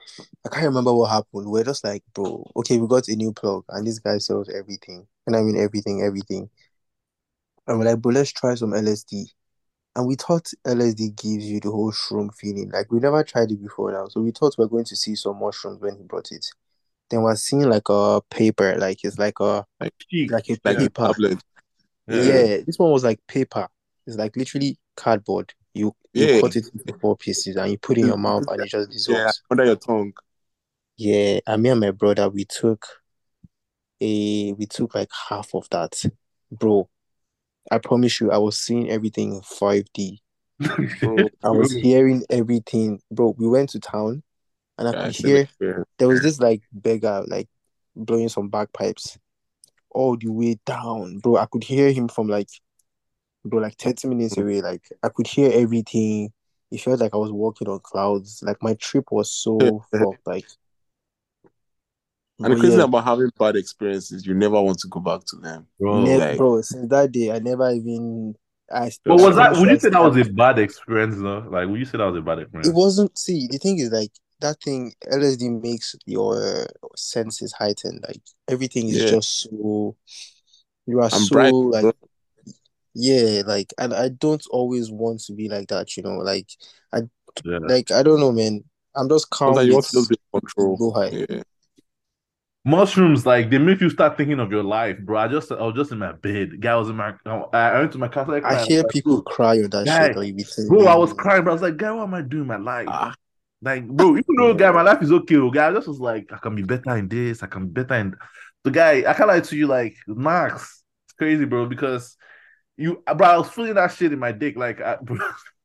I can't remember what happened. We're just like, bro, okay, we got a new plug, and this guy sells everything, and I mean everything, everything. And we're like, bro, let's try some L S D. And we thought L S D gives you the whole shroom feeling. Like we never tried it before now, so we thought we are going to see some mushrooms when he brought it. Then we're seeing like a paper, like it's like a Like Cheek. like a like a paper. tablet. Yeah. Yeah, this one was like paper. It's like literally cardboard. You you Yeah. cut it into four pieces and you put it in your mouth and it just Yeah, dissolves. under your tongue. Yeah, and me and my brother we took a we took like half of that, bro. I promise you, I was seeing everything in five D. Bro, I was hearing everything, bro. We went to town and I yeah, could it's an hear experience. there was this like beggar like blowing some bagpipes all the way down, bro. I could hear him from like bro like thirty minutes away. Like I could hear everything. It felt like I was walking on clouds. Like my trip was so fucked. Like, And the but crazy yeah, thing about having bad experiences, you never want to go back to them. Bro. ne- Like, bro. Since that day, I never even. I, But just I was that, promise would you, I, you say that I, was a bad experience though? Like, would you say that was a bad it experience? wasn't. See, the thing is, like that thing, L S D makes your senses heightened. Like everything is yeah, just so. You are I'm so bright. like yeah, like, and I don't always want to be like that. You know, like I Yeah. like I don't know, man. I'm just calm Sometimes you with want to just be in control. go high. Yeah. Mushrooms, like they make you start thinking of your life, bro. I just, I was just in my bed. Guy was in my, I I went to my Catholic I client. I hear was like, people bro, cry on that shit. guy, Like, be bro, I was thinking, crying, bro. I was like, guy, what am I doing in my life? Ah, Like, bro, even though, guy, yeah, my life is okay, oh, guy, I just was like, I can be better in this, I can be better in. The guy, I can't lie to you, like, Max, it's crazy, bro, because you, bro, I was feeling that shit in my dick, like, I, bro,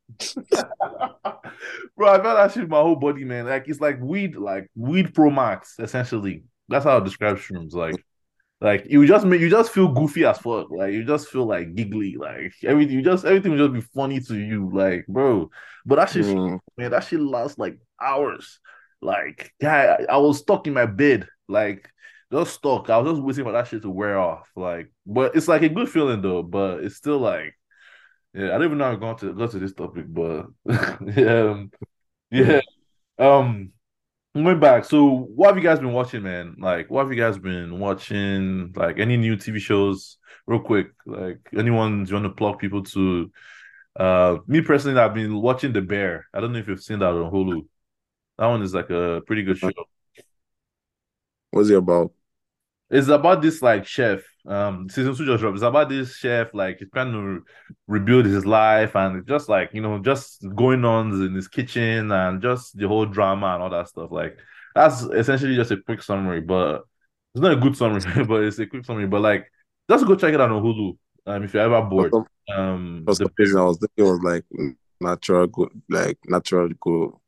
bro, I felt that shit in my whole body, man. Like, it's like weed, like weed Pro Max, essentially. That's how I describe shrooms, like. Like you just make you just feel goofy as fuck. Like you just feel like giggly. Like everything you just everything will just be funny to you. Like, bro. But that shit, mm, man, that shit lasts like hours. Like, yeah, I, I was stuck in my bed, like just stuck. I was just waiting for that shit to wear off. Like, but it's like a good feeling though, but it's still like, yeah, I don't even know how I'm going to go to this topic, but yeah, um, yeah. Um Going back, so what have you guys been watching, man? Like, what have you guys been watching? Like, any new T V shows? Real quick, like, anyone do you want to plug people to? Uh, me personally, I've been watching The Bear. I don't know if you've seen that on Hulu. That one is like a pretty good show. what's it about? It's about this like chef. Um, season two just dropped. It's about this chef, like he's trying to rebuild his life and just like you know, just going on in his kitchen and just the whole drama and all that stuff. Like that's essentially just a quick summary, but it's not a good summary, but it's a quick summary. But like, just go check it out on Hulu. Um, if you're ever For bored. some, Um, for the some reason, I was thinking it was like natural, go, like natural, go,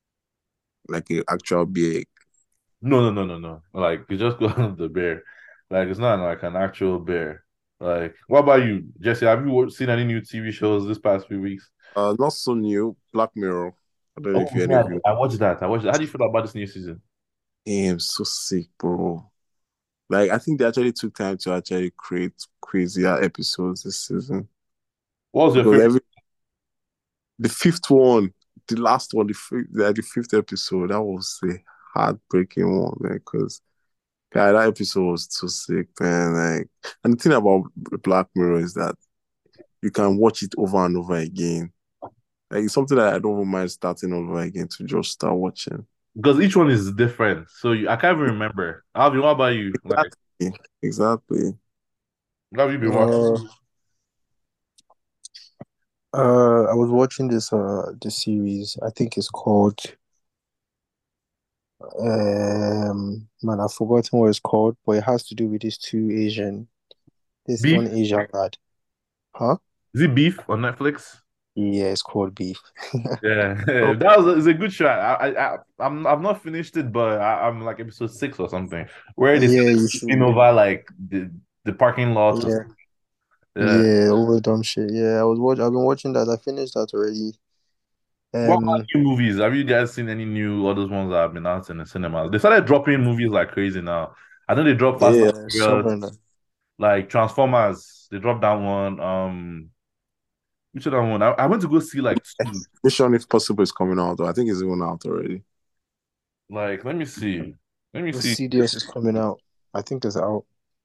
like an actual beer. no, no, no, no, no. Like you just go on the bear. Like it's not like an actual bear. Like, what about you, Jesse? Have you seen any new T V shows this past few weeks? Uh, not so new. Black Mirror. I don't know if Oh you any yeah, of you. I watched that. I watched that. How do you feel about this new season? Damn, so sick, bro. Like I think they actually took time to actually create crazier episodes this season What was your because favorite? every the fifth one, the last one, the fifth, the, the fifth episode, that was a heartbreaking one, man. Because yeah, that episode was too sick, man. Like, and the thing about Black Mirror is that you can watch it over and over again. Like, it's something that I don't mind starting over again to just start watching. Because each one is different. So you, I can't even remember. Alvin, what about you? Like, Exactly, exactly. what have you been watching? uh, uh, I was watching this uh the series. I think it's called um man, I've forgotten what it's called, but it has to do with these two Asian, this one Beef? Asian lad. Huh? Is it Beef on Netflix? Yeah, it's called Beef. Yeah, Oh, that was a, it's a good shot. I, I, I I'm, I've not finished it, but I, I'm like episode six or something, where they yeah, started you skipping should. over like the the parking lot. Or, Yeah, yeah. yeah, over dumb shit. Yeah, I was watch. I've been watching that. I finished that already. What about Um, new movies? Have you guys seen any new other ones that have been out in the cinemas? They started dropping movies like crazy now. I know they dropped Fast and Yeah, yeah, Furious, something like that. like Transformers. They dropped that one. Um, which other one? I, I went to go see like two. Mission If Possible is coming out, though. I think it's even out already. Like, let me see. Let me see. Insidious is coming out. I think it's out.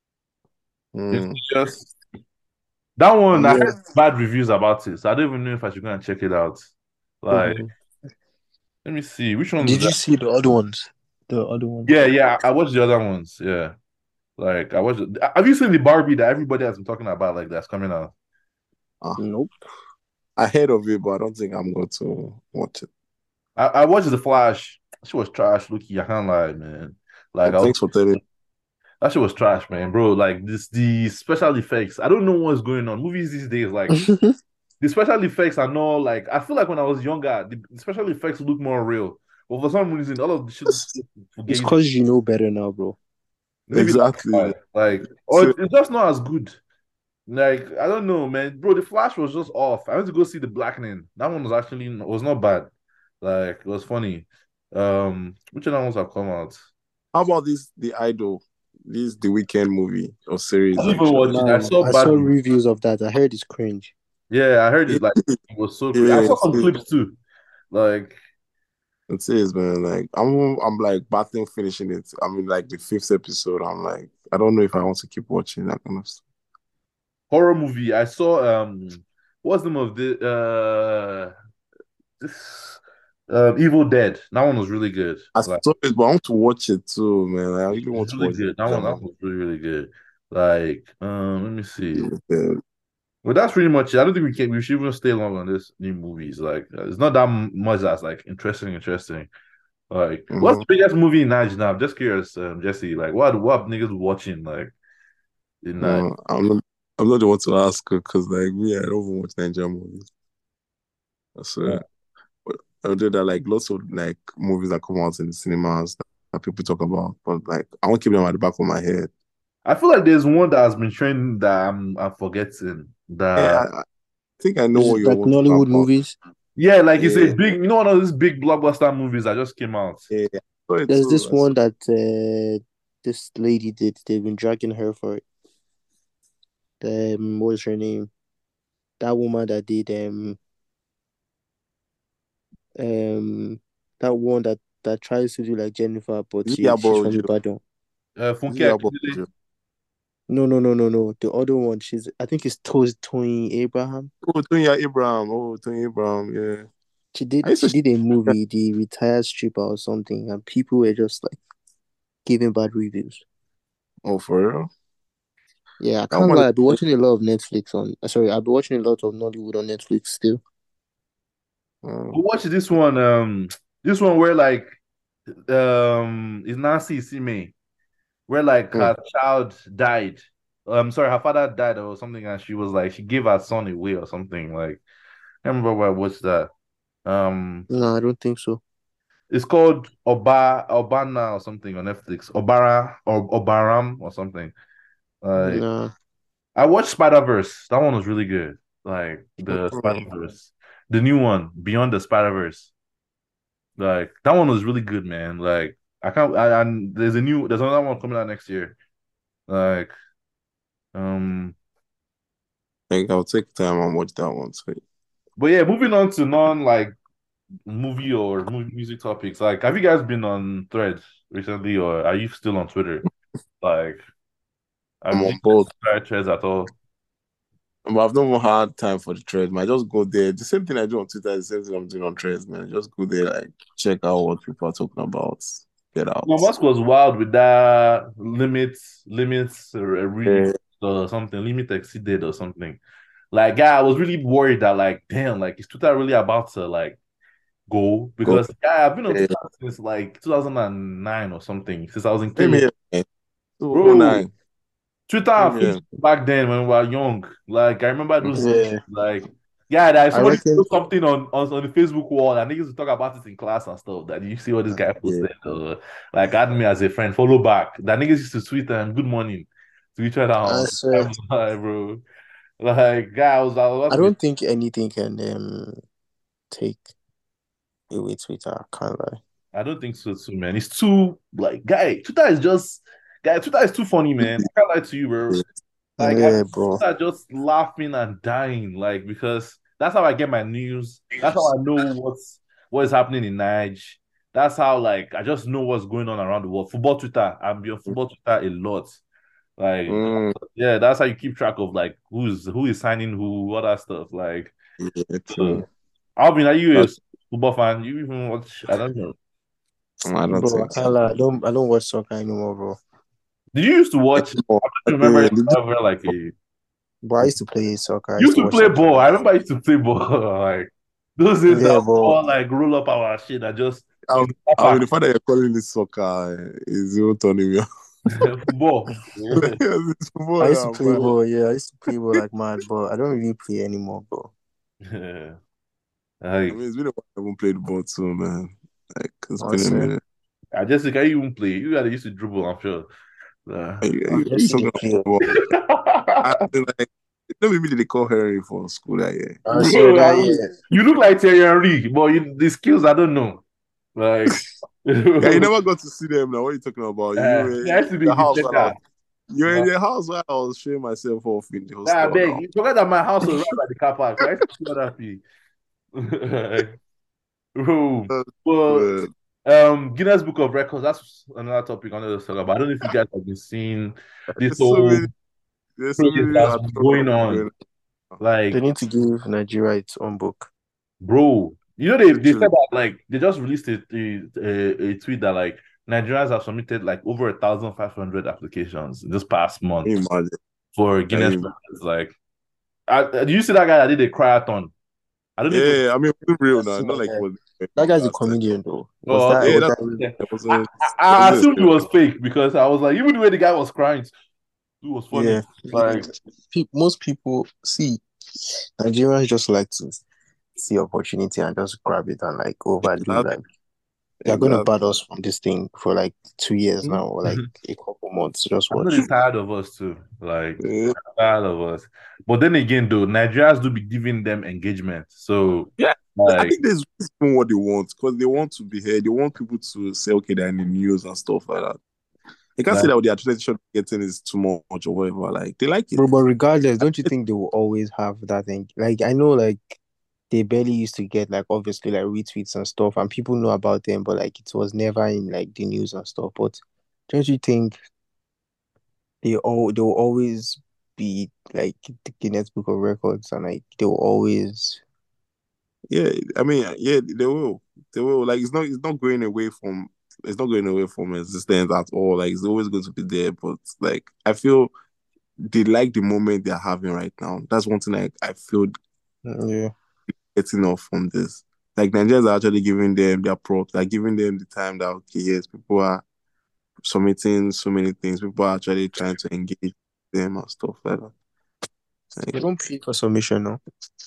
It's Mm. just that one. I Yeah. heard bad reviews about it, so I don't even know if I should go and check it out. Like, Mhm. let me see. Which one was Did you that? see the other ones? The other ones. Yeah, yeah. I I watched the other ones. Yeah. Like, I watched. Have you seen the Barbie that everybody has been talking about? Like, that's coming out. Ah, Nope. I heard of it, but I don't think I'm going to watch it. I, I watched the Flash. She was trash, Lucky. I can't lie, man. Like, But I was thanks for telling. that shit was trash, man, bro. Like this, the special effects. I don't know what's going on. Movies these days, like the special effects are not like. I feel like when I was younger, the, the special effects look more real. But for some reason, all of the shit looks It's it's fugazi. because you know better now, bro. Maybe that's Exactly. why. Like, or So, it's just not as good. Like, I don't know, man, bro. The Flash was just off. I went to go see the Blackening. That one was actually was not bad. Like, it was funny. Um, which other ones have come out? how about this? The Idol, this the Weekend movie or I series didn't even actually. watch it. I Man, saw I bad. saw reviews of that. I heard it's cringe. Yeah, I heard Yeah, it. Like, it was so crazy. I yeah, saw it some is. clips too. Like, It is, man. Like I'm, I'm like battling finishing it. I'm in like the fifth episode. I'm like, I don't know if I want to keep watching that kind of stuff. horror movie. I saw um what's the name of the uh this um Evil Dead. That one was really good. I Like saw it, but I want to watch it too, man. Like, I really want it's to really watch good. That that one that movie. one was really, really good. Like, um, let me see. Yeah. Well, that's pretty much it. I don't think we can we should even stay long on this new movies. Like uh, it's not that m- much that's like interesting, interesting. Like, what's Mhm. the biggest movie in Nigeria now? I'm just curious, um, Jesse. Like, what what niggas watching like in Nigeria? Uh, I'm not, I'm not the one to ask because like me, I don't even watch Nigerian movies. So I do that like lots of like movies that come out in the cinemas that, that people talk about, but like I won't keep them at the back of my head. I feel like there's one that has been trending that I'm I'm forgetting. Yeah, That I, I think I know Is what it you like want to talk Nollywood about. movies? yeah, like it's a Yeah, big, you know, one of these big blockbuster movies that just came out. yeah, I saw it There's too. this I saw one that uh, this lady did. They've been dragging her for it. Um, what was her name? That woman that did um um that one that that tries to do like Jennifer, but Is it she she's Yabo from Ojo? Ibadan. Uh, Is it Funke Yabo Akindele. Ojo? No, no, no, no, no. The other one, she's I think it's to- Toyin Abraham. Oh, Tonya Abraham. Oh, Tonya Abraham. Yeah. She did I used to. she did a movie, The Retired Stripper or something, and people were just like giving bad reviews. Oh, for real? Yeah, I That can't one. lie. I've been watching a lot of Netflix on. uh, Sorry, I've been watching a lot of Nollywood on Netflix still. Um, But watch this one. Um, this one where like um is Nancy Sime, where like hmm. her child died. Um, sorry, her father died or something, and she was like she gave her son away or something. Like I remember where I watched that. Um, No, I don't think so. it's called Oba Obana or something on Netflix. Obara or Obaram or something. Like No. I watched Spider Verse. That one was really good. Like the Spider Hmm. Verse, the new one, Beyond the Spider Verse. Like that one was really good, man. Like I can't. I, and there's a new. There's another one coming out next year. Like um. Like I'll take time and watch that one. So, But yeah, moving on to non like movie or movie music topics. Like, have you guys been on Threads recently, or are you still on Twitter? Like, I'm have you on board. tried Threads at all? But I've never had time for the trades, man. I just go there. The same thing I do on Twitter is the same thing I'm doing on trades, man. Just go there, like check out what people are talking about. Get out. No, Musk was wild with that limits, limits, uh, reach Yeah, or something, limit exceeded or something. Like, yeah, I was really worried that, like, damn, like, is Twitter really about to like go? go. Because yeah, I've been on Yeah. Twitter since like two thousand nine or something, since I was in Same K. here, man. Bro, two oh nine. Twitter Same and here. Facebook back then when we were young. Like, I remember those days. Yeah, Like, yeah, that I somebody reckon. put something on, on on the Facebook wall and niggas would talk about it in class and stuff. That you see what this guy Yeah. posted, uh, like add me as a friend, follow back. That niggas used to tweet and good morning to each other I on swear. like, bro. Like, guy, I was, I was about I to be. don't think anything can um take away Twitter. I can't lie. I don't think so too, man. It's too like, guy. Twitter is just, guy. Twitter is too funny, man. I can't lie to you, bro. Yeah. Like I Yeah, bro. start just laughing and dying, like because that's how I get my news. That's how I know what's what is happening in Niger. that's how like I just know what's going on around the world. Football Twitter, I'm on football Twitter a lot. Like, Mm, yeah, that's how you keep track of like who's who is signing who, all that stuff. Like, yeah, uh, true. Alvin, are you a But football fan? You even watch? I don't know. I don't Bro, I think can't so. lie. I don't I don't watch soccer anymore, bro. Did you used to watch? Oh, I I don't remember mean, if did you ever like a. But I used to play soccer. I You used used to to watch play soccer. ball. I remember I used to play ball. Like those days that Yeah, bro. all like roll up our shit and just I, in I mean, the the fact that you're calling this soccer is even turning me on. football. It's I football used to now, play man. ball. Yeah, I used to play ball like mad, but I don't really play anymore, bro. Yeah. I Like, mean, it's been a while I haven't played ball too, man. Like, it's been a Honestly, minute. I just think I even play. You gotta used to dribble, I'm sure. Uh, Like, you, I you, you just talking did play. about ball? I feel like, don't maybe they call Harry for school that year. Honestly, bro, that I mean, year, you look like Thierry Henry, but you, the skills I don't know. Like, Yeah, you uh, never got to see them now. What are you talking about? You were he in has to be the house while I was, defender. you were in Nah, the house while I was showing myself off in the nah, I hostel beg. now. You forgot that my house was right by the car park. So I used to see other people. Bro, Uh, well, man, um, Guinness Book of Records. That's another topic I wanted to talk about. I don't know if you guys have been seeing this there's so whole many, there's so craze many that's been going atrocities on. going on. they Like, need to give Nigeria its own book. bro, you know they they Literally, said that like they just released a a, a, a tweet that like Nigerians have submitted like over a thousand five hundred applications this past month can you imagine? for Can Guinness you, records. Like, I, do you see that guy that did a cryathon? I don't know if it was. yeah, I mean, it was real I've now. seen Not that like it guy. was That guy's a last time. comedian, though. Was Oh, that okay. Yeah, was that, that? Yeah. that was I, a, I, that I was assumed it a was fake because I was like, even the way the guy was crying, it was funny. Yeah, Like, Pe- most people see Nigerians just like to see opportunity and just grab it and like overdo. Exactly. Like they're gonna Exactly. bat us from this thing for like two years now, or like I a couple months. Just know watch. they're tired of us too. Like, Yeah. tired of us. But then again, though, Nigerians do be giving them engagement. So, Yeah. I like, think there's even what they want because they want to be heard. They want people to say, okay, they're in the news and stuff like that. They can't say like that the attention they're getting is too much or whatever. Like, they like it. Bro, but regardless, don't you think they will always have that thing? Like I know, like they barely used to get like obviously like retweets and stuff, and people know about them, but like it was never in like the news and stuff. But don't you think they all they will always be like the Guinness Book of Records, and like they will always Yeah, I mean, yeah, they will. They will. Like, it's not, it's not going away from, it's not going away from existence at all. Like, it's always going to be there. But like, I feel they like the moment they're having right now. That's one thing I, I feel yeah. getting off from this. Like, Nigerians are actually giving them their props, like giving them the time that, okay, yes, people are submitting so many things. People are actually trying to engage them and stuff like that. They Like, don't pay for submission, no?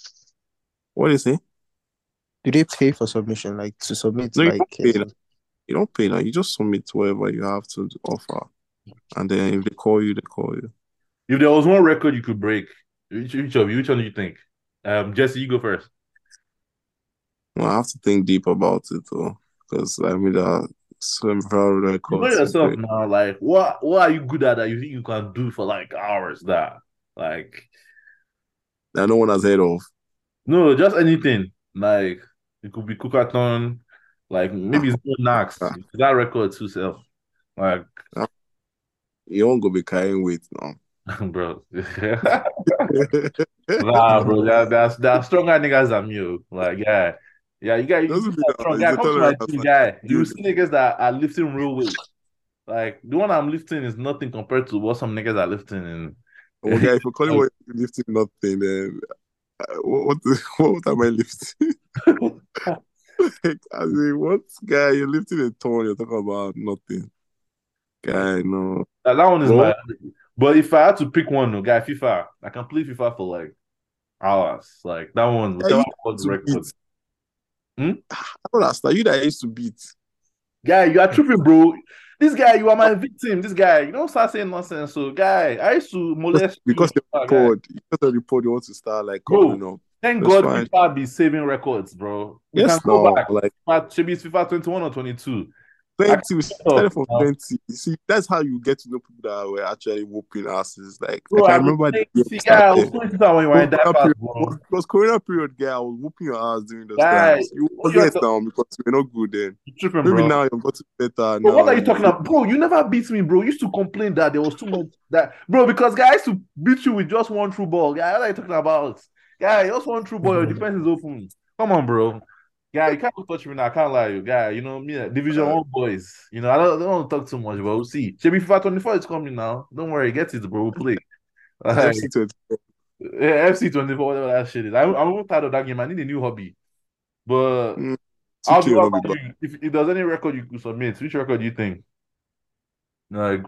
what do you say? Do they pay for submission, like to submit, No, you like don't pay as that. in- You don't pay that. You just submit whatever you have to offer. And then if they call you, they call you. if there was one record you could break, which, which of you, which one do you think? Um, Jesse, you go first. Well, I have to think deep about it though. Because I mean, there are several You know records to yourself break. now, like what what are you good at that you think you can do for like hours that like That no one has heard of. no, just anything. Like it could be cookathon, like maybe Ah, it's not next. ah, That record too self. Like ah. You won't go be carrying weight now. bro. Nah, bro. That, that's that's stronger niggas than you. Like, yeah. Yeah, you got you Doesn't mean got that strong it's guy. a Come to my tolerance. gym, Like, guy. You you, see niggas that are lifting real weight. Like the one I'm lifting is nothing compared to what some niggas are lifting oh, guy, if you call it and what you're lifting nothing, then uh, what, what, what am I lifting? Like, I mean, what guy, you're lifting a ton, you're talking about nothing. Guy, no. that, that one is Well, my. But if I had to pick one, no, guy, FIFA, I can play FIFA for like hours. Like that one, I whatever used was the to beat. record. Hmm? I don't understand. You that I used to beat. Guy, you are tripping, bro. This guy, you are my victim. This guy, you don't start saying nonsense. So, guy, I used to Because, molest you, because you're FIFA, guy. report, because of the report, you want to start like covering Bro, up. thank That's God fine. FIFA be saving records, bro. We can Yes, go no, back. like FIFA, should be FIFA twenty-one or twenty-two. I twenty. We can't talk started from now. twenty. You see, that's how you get to know people that were actually whooping asses. Like I Bro, can I was remember the playing, year we see, guy, I was started. playing that when you were in Corona diapers, period was bro. because Corona period, guy. I was whooping your ass during those Guy, times. You what you're, forget now because we're not good then. you're tripping, Maybe bro. now you've gotten better Bro, what now. are you You talking feel about? Bro, you never beat me, bro. You used to complain that there was too much that bro, because guys to beat you with just one true ball. Guy, what are you talking about? Guy, just one true ball, your defense is open. Come on, bro. Guy, you can't touch me now. I can't lie you. Guy, you know me, uh, Division uh, One boys. You know, I don't, I don't want to talk too much, but we'll see. Maybe FIFA twenty-four is coming now. Don't worry, get it, bro. We'll play. Like, F C twenty. yeah, F C twenty-four, whatever that shit is. I'm, I'm tired of that game. I need a new hobby. But Mm, I'll do two K will what not be about bad. you. If, if there's any record you could submit, which record do you think? Like,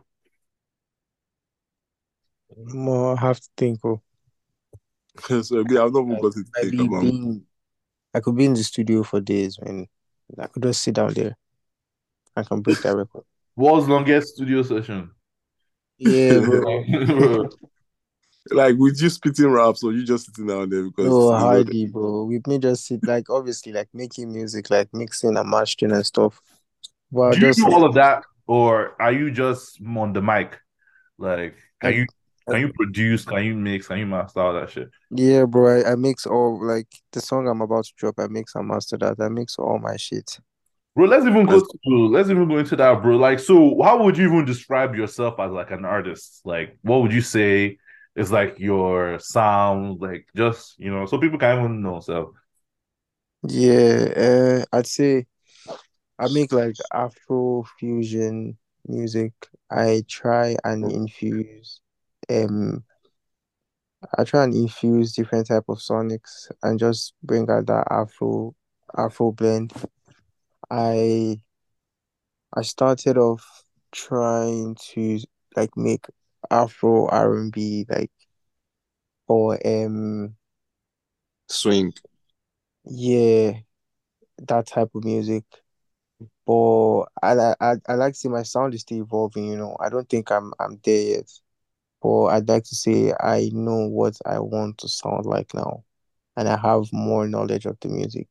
More have to think. Oh, So me, I've not even like got to I think be about. being, I could be in the studio for days, man. I could just sit down there. I can break that record. world's longest studio session. Yeah, bro. Like with you spitting raps or you just sitting down there because No, it's not. hardly, bro. We may just sit like obviously like making music, like mixing and mastering and stuff. But I'll Do you just do like all of that, or are you just on the mic? Like, can I, you I can you produce? Can you mix? Can you master all that shit? yeah, bro. I, I mix all like the song I'm about to drop. I mix and master that. I mix all my shit. Bro, let's even go That's to let's even go into that, bro. Like, so how would you even describe yourself as like an artist? Like, what would you say is like your sound? Like, just you know, so people can even know. So, Yeah, uh, I'd say I make like Afro fusion music. I try and infuse um I try and infuse different type of sonics and just bring out that Afro Afro blend. I I started off trying to like make Afro R and B like or um swing. yeah, that type of music. But I I I I like to say my sound is still evolving, you know. I don't think I'm I'm there yet. But I'd like to say I know what I want to sound like now. And I have more knowledge of the music.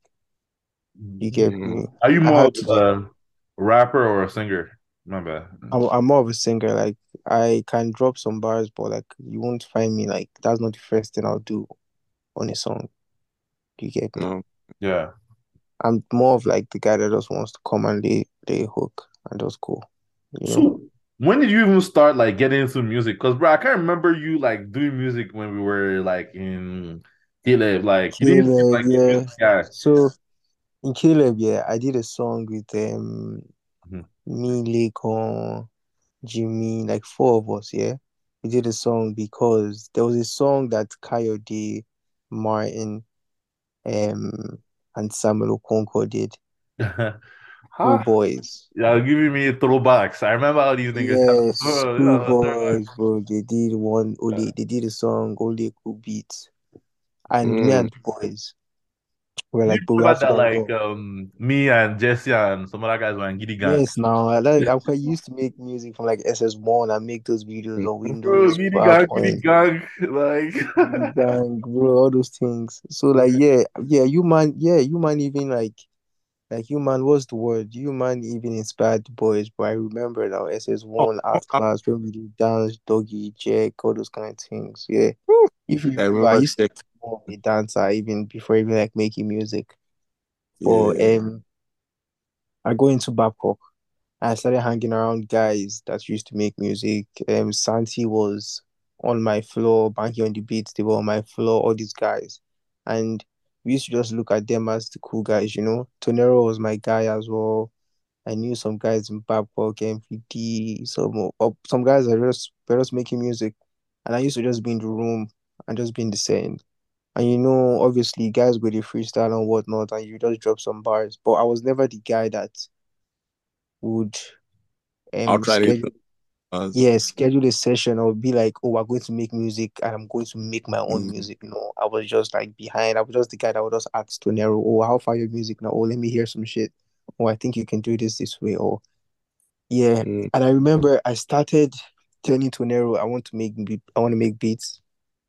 You get Mm. me? are you I more had of to just a rapper or a singer? My bad. I'm, I'm more of a singer. Like I can drop some bars, but like you won't find me like that's not the first thing I'll do on a song. You get me? No. Yeah. I'm more of like the guy that just wants to come and lay lay a hook and just go. You know? So when did you even start like getting into music? Because bro, I can't remember you like doing music when we were like in Caleb. Like you didn't seem Caleb, like a yeah. music guy. So in Caleb, yeah, I did a song with um Mhm. me, Lekon, Jimmy, like four of us, yeah. We did a song because there was a song that Coyote, Martin, um, and Samuel Okonkwo did. School Huh? Boys. Yeah, giving me throwbacks. I remember how these niggas have Yes, oh, School yeah, throwbacks. Boys, bro. They did one only they did a song, only cool beats. And me Mm. and the boys were Do you like, but we have remember to that now like go. um me and Jesse and some other guys were in Giddy Gang? Yes, now I like I'm quite used to make music from like S S one and make those videos on Bro, Windows, Giddy Gang, Giddy PowerPoint. Gang, like Big Bang, bro, all those things. So like yeah, yeah, you man, yeah, you man even like like you man, what's the word? You man even inspired the boys, but I remember now S S Oh, one oh, art I class when we did dance, doggy, jack, all those kind of things. Yeah. If you I remember, I remember used to check. be more of a dancer even before even like making music. But Yeah. um I go into Babcock. I started hanging around guys that used to make music. Um, Santi was on my floor, Banky on the beats. They were on my floor. All these guys, and we used to just look at them as the cool guys. You know, Tonero was my guy as well. I knew some guys in Babcock, M V D, some uh, some guys that were just were just making music, and I used to just be in the room and just be in the scene. And you know, obviously, guys go to freestyle and whatnot, and you just drop some bars. But I was never the guy that would I'll um try it schedule as yeah, schedule a session or be like, oh, we're going to make music and I'm going to make my own mm, music. No, I was just like behind. I was just the guy that would just ask Tonero, oh, how far your music now? Oh, let me hear some shit. Oh, I think you can do this this way. Or yeah. mm, And I remember I started telling Tonero I want to make be- I want to make beats,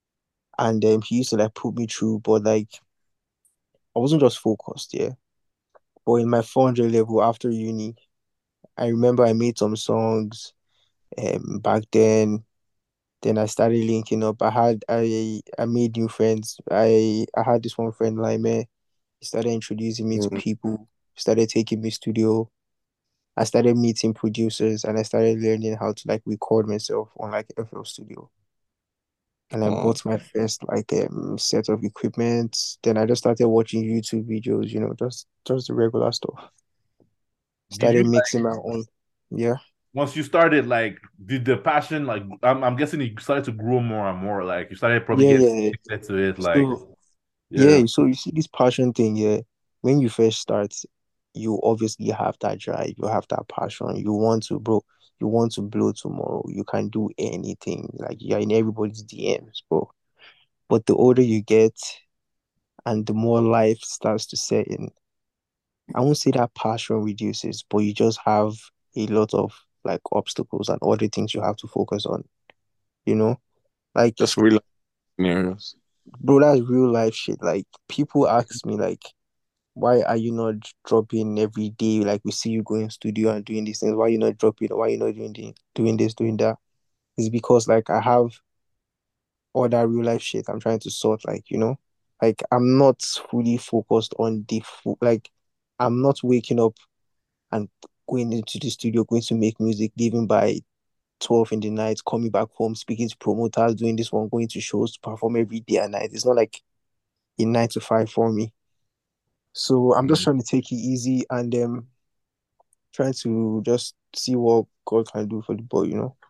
and um, he used to like put me through, but like I wasn't just focused. Yeah, but in my four hundred level after uni, I remember I made some songs um back then. Then I started linking up. I had I I made new friends. I I had this one friend, Laime. He started introducing me to Mm. people. Started taking me studio. I started meeting producers, and I started learning how to like record myself on like F L Studio. And I Uh, bought my first like um set of equipment. Then I just started watching YouTube videos, you know, just just the regular stuff. Did you Started mixing my own. Yeah. once you started, like, did the passion, like, I'm, I'm guessing it started to grow more and more. Like, you started probably Yeah, getting yeah. Yeah. addicted to it. Like, So yeah, yeah, so you see this passion thing, yeah. When you first start, you obviously have that drive, you have that passion. You want to, bro, you want to blow tomorrow. You can do anything. Like you're in everybody's D Ms, bro. But the older you get and the more life starts to set in, I won't say that passion reduces, but you just have a lot of like obstacles and other things you have to focus on, you know? Like, Just real life scenarios. bro, that's real life shit. Like people ask me like, why are you not dropping every day? Like we see you going studio and doing these things. Why are you not dropping? Why are you not doing the, doing this, doing that? It's because like I have all that real life shit I'm trying to sort. Like you know, like I'm not fully focused on the full. Like I'm not waking up and going into the studio, going to make music, leaving by twelve in the night, coming back home, speaking to promoters, doing this one, going to shows to perform every day and night. It's not like a nine to five for me. So I'm just Mhm. trying to take it easy and um trying to just see what God can do for the boy, you know.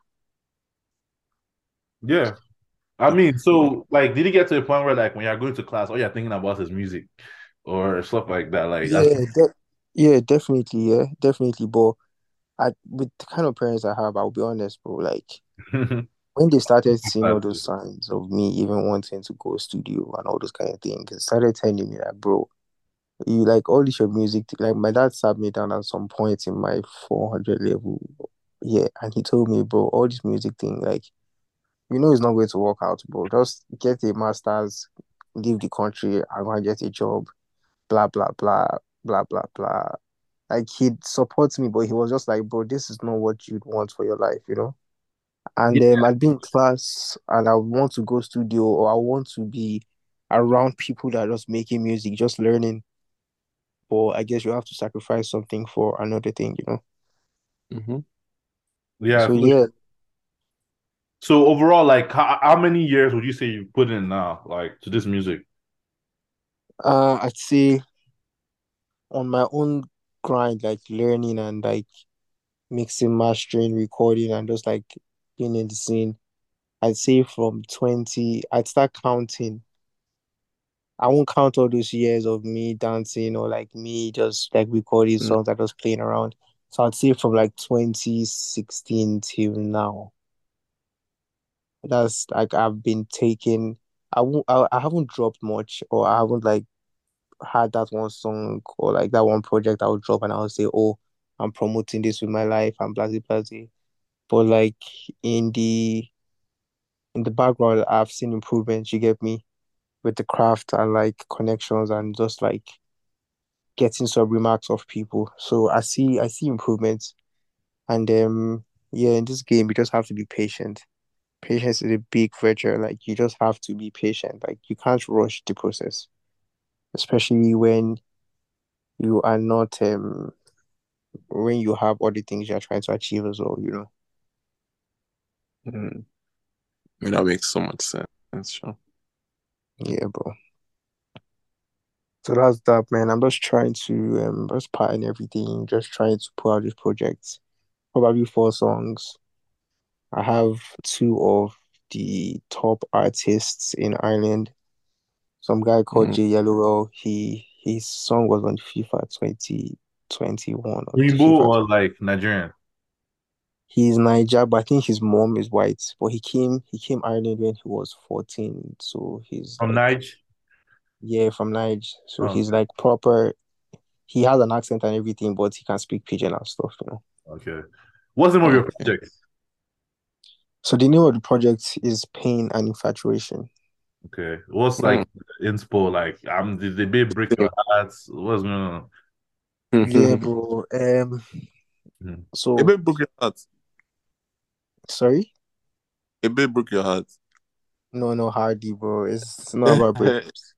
yeah. I mean, so like, did you get to a point where, like, when you're going to class, all you're thinking about is music or stuff like that? Like, Yeah, de- yeah, definitely, yeah, definitely. But I, with the kind of parents I have, I'll be honest, bro. Like when they started seeing all those signs of me even wanting to go studio and all those kind of things, they started telling me that, bro, you like all this your music. Like my dad sat me down at some point in my four hundred level, yeah, and he told me, bro, all this music thing, like you know, it's not going to work out, bro. Just get a master's, leave the country, and go and get a job. Blah blah blah blah blah blah. Like he supports me, but he was just like, bro, this is not what you'd want for your life, you know. And yeah, um, I'd be in class, and I want to go studio, or I want to be around people that are just making music, just learning. Or I guess you have to sacrifice something for another thing, you know. Mm-hmm. yeah. So So, yeah, so overall, like, how, how many years would you say you put in now, like, to this music? uh, I'd say on my own grind, like learning and like mixing, mastering, recording, and just like being in the scene. I'd say from twenty, I'd start counting. I won't count all those years of me dancing or like me just like recording songs that just playing around. So I'd say from like twenty sixteen till now. That's like I've been taking. I won't. I, I haven't dropped much, or I haven't like had that one song or like that one project I would drop and I would say, oh, I'm promoting this with my life and blah blah blah. But like in the in the background, I've seen improvements. You get me with the craft and like connections and just like getting some remarks of people. So I see I see improvements. And um yeah, in this game you just have to be patient. Patience is a big virtue. Like you just have to be patient. Like you can't rush the process, especially when you are not um when you have other things you're trying to achieve as well. You know. Mm. I mean, that makes so much sense. Sure. Yeah, bro. So that's that, man. I'm just trying to um just pattern everything. Just trying to put out this project. Probably four songs. I have two of the top artists in Ireland. Some guy called Mm. Jay Yellowell. He his song was on FIFA twenty twenty-one or Rainbow FIFA. or like Nigerian? He's Niger, but I think his mom is white. But he came he came Ireland when he was fourteen. So he's From like Nige? yeah, from Niger. So Oh, he's like proper. He has an accent and everything, but he can speak pidgin and stuff, you know. okay. What's the name of your Okay. project? So the name of the project is Pain and Infatuation. Okay. What's Mm. like inspo? Like, um, did they be break your hearts? What's going on? Yeah, bro. Um, Mhm. So Ebe broke your heart. sorry, Ebe broke your heart. no, no, Hardy, bro. It's not about break.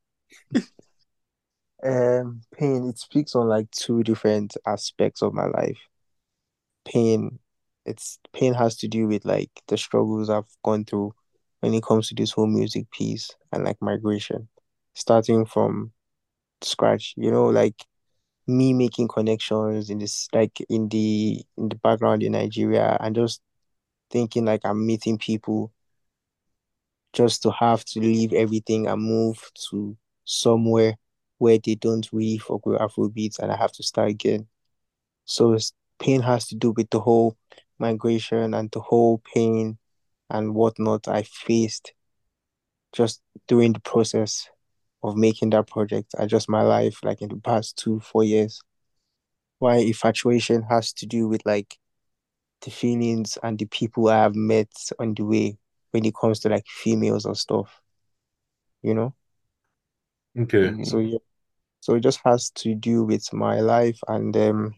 Um, pain. It speaks on like two different aspects of my life. Pain. It's pain has to do with like the struggles I've gone through when it comes to this whole music piece and like migration, starting from scratch. You know, like me making connections in this like in the in the background in Nigeria and just thinking like I'm meeting people just to have to leave everything and move to somewhere where they don't really fuck with Afrobeats and I have to start again. So it's, pain has to do with the whole migration and the whole pain and whatnot I faced just during the process of making that project. I just my life like in the past two, four years. Why infatuation has to do with like the feelings and the people I have met on the way when it comes to like females or stuff, you know? Okay. So Mhm. yeah. So it just has to do with my life and um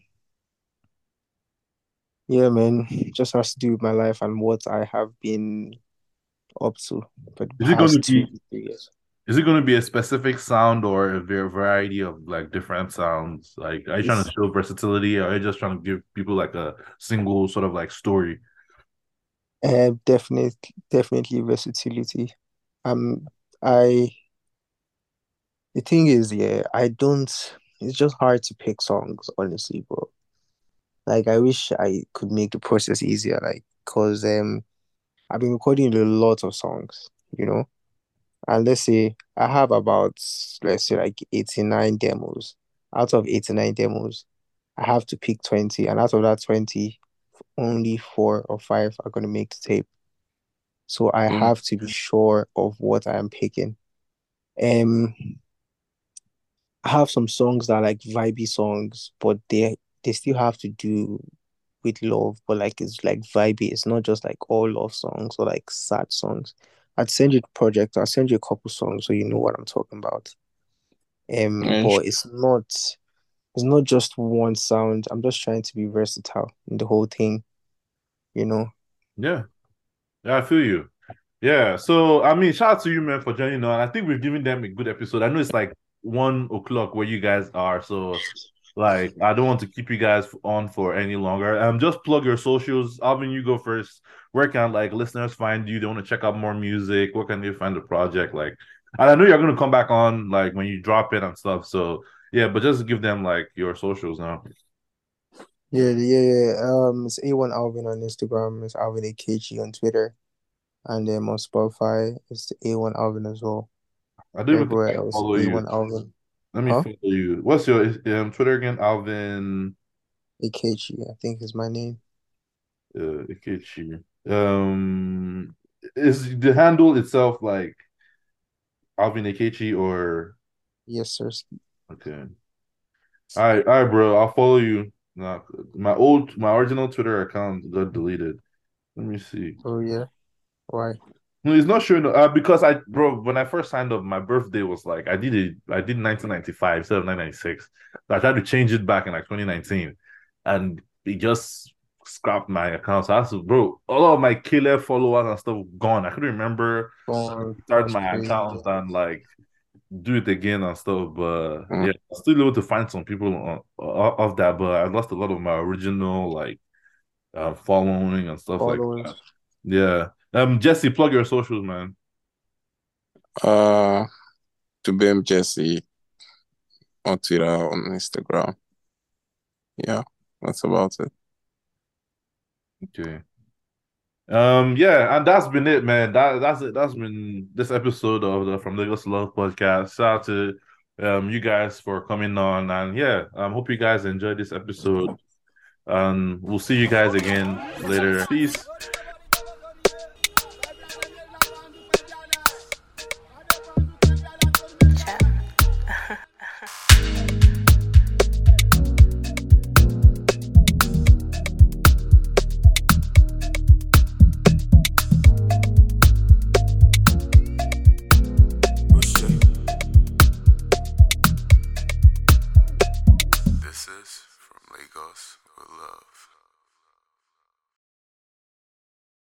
yeah, man, it just has to do with my life and what I have been up to for the Is it going to past two, be three years. is it going to be a specific sound or a var- variety of like different sounds? Like, are you trying to It's show versatility, or are you just trying to give people like a single sort of like story? uh, definitely definitely versatility. Um I the thing is, yeah, I don't it's just hard to pick songs, honestly, bro. Like I wish I could make the process easier, like cause um I've been recording a lot of songs, you know. And let's say I have about let's say like eighty-nine demos. Out of eighty-nine demos, I have to pick twenty, and out of that twenty, only four or five are gonna make the tape. So I Mm. have to be sure of what I am picking. Um I have some songs that are like vibey songs, but they they still have to do with love, but like it's like vibey. It's not just like all love songs or like sad songs. I'd send you the project. I'll send you a couple songs so you know what I'm talking about. Um, Yeah, but it's not it's not just one sound. I'm just trying to be versatile in the whole thing, you know. Yeah, yeah, I feel you. Yeah, so I mean, shout out to you, man, for joining on. I think we've given them a good episode. I know it's like one o'clock where you guys are, so like I don't want to keep you guys on for any longer. Um, just plug your socials. Alvin, you go first. Where can like listeners find you? They want to check out more music. Where can they find the project? Like, and I know you're gonna come back on like when you drop it and stuff. So yeah, but just give them like your socials now. Yeah, yeah, yeah. Um, it's A one Alvin on Instagram. It's Alvin A K G on Twitter, and then on Spotify, it's A one Alvin as well. I don't even think Everywhere I else, follow A you. one Alvin. Let me Huh? follow you. What's your um, Twitter again? Alvin A K G, I think is my name. uh, Ikechi. Um, is the handle itself like Alvin Ikechi or Yes, sir. okay? All right, all right, bro. I'll follow you. Nah, my old, my original Twitter account got deleted. Let me see. Oh yeah. Why? No, it's not showing uh, because I, bro, when I first signed up, my birthday was like I did it. I did nineteen ninety-five instead of nineteen ninety-six. So I tried to change it back in like twenty nineteen, and it just scrapped my account. So I had to, bro, all of my killer followers and stuff gone. I couldn't remember Oh, start that's my crazy. account and like do it again and stuff. But Mm. yeah, I'm still able to find some people on, of that. But I lost a lot of my original like uh, following and stuff like Followers. that. Yeah. Um, Jesse, plug your socials, man. Uh, to B M Jesse on Twitter, on Instagram. Yeah, that's about it. Okay. Um, yeah, and that's been it, man. That that's it. That's been this episode of the From Lagos to Love podcast. Shout out to um you guys for coming on, and yeah, um, hope you guys enjoyed this episode. Um, we'll see you guys again later. Peace.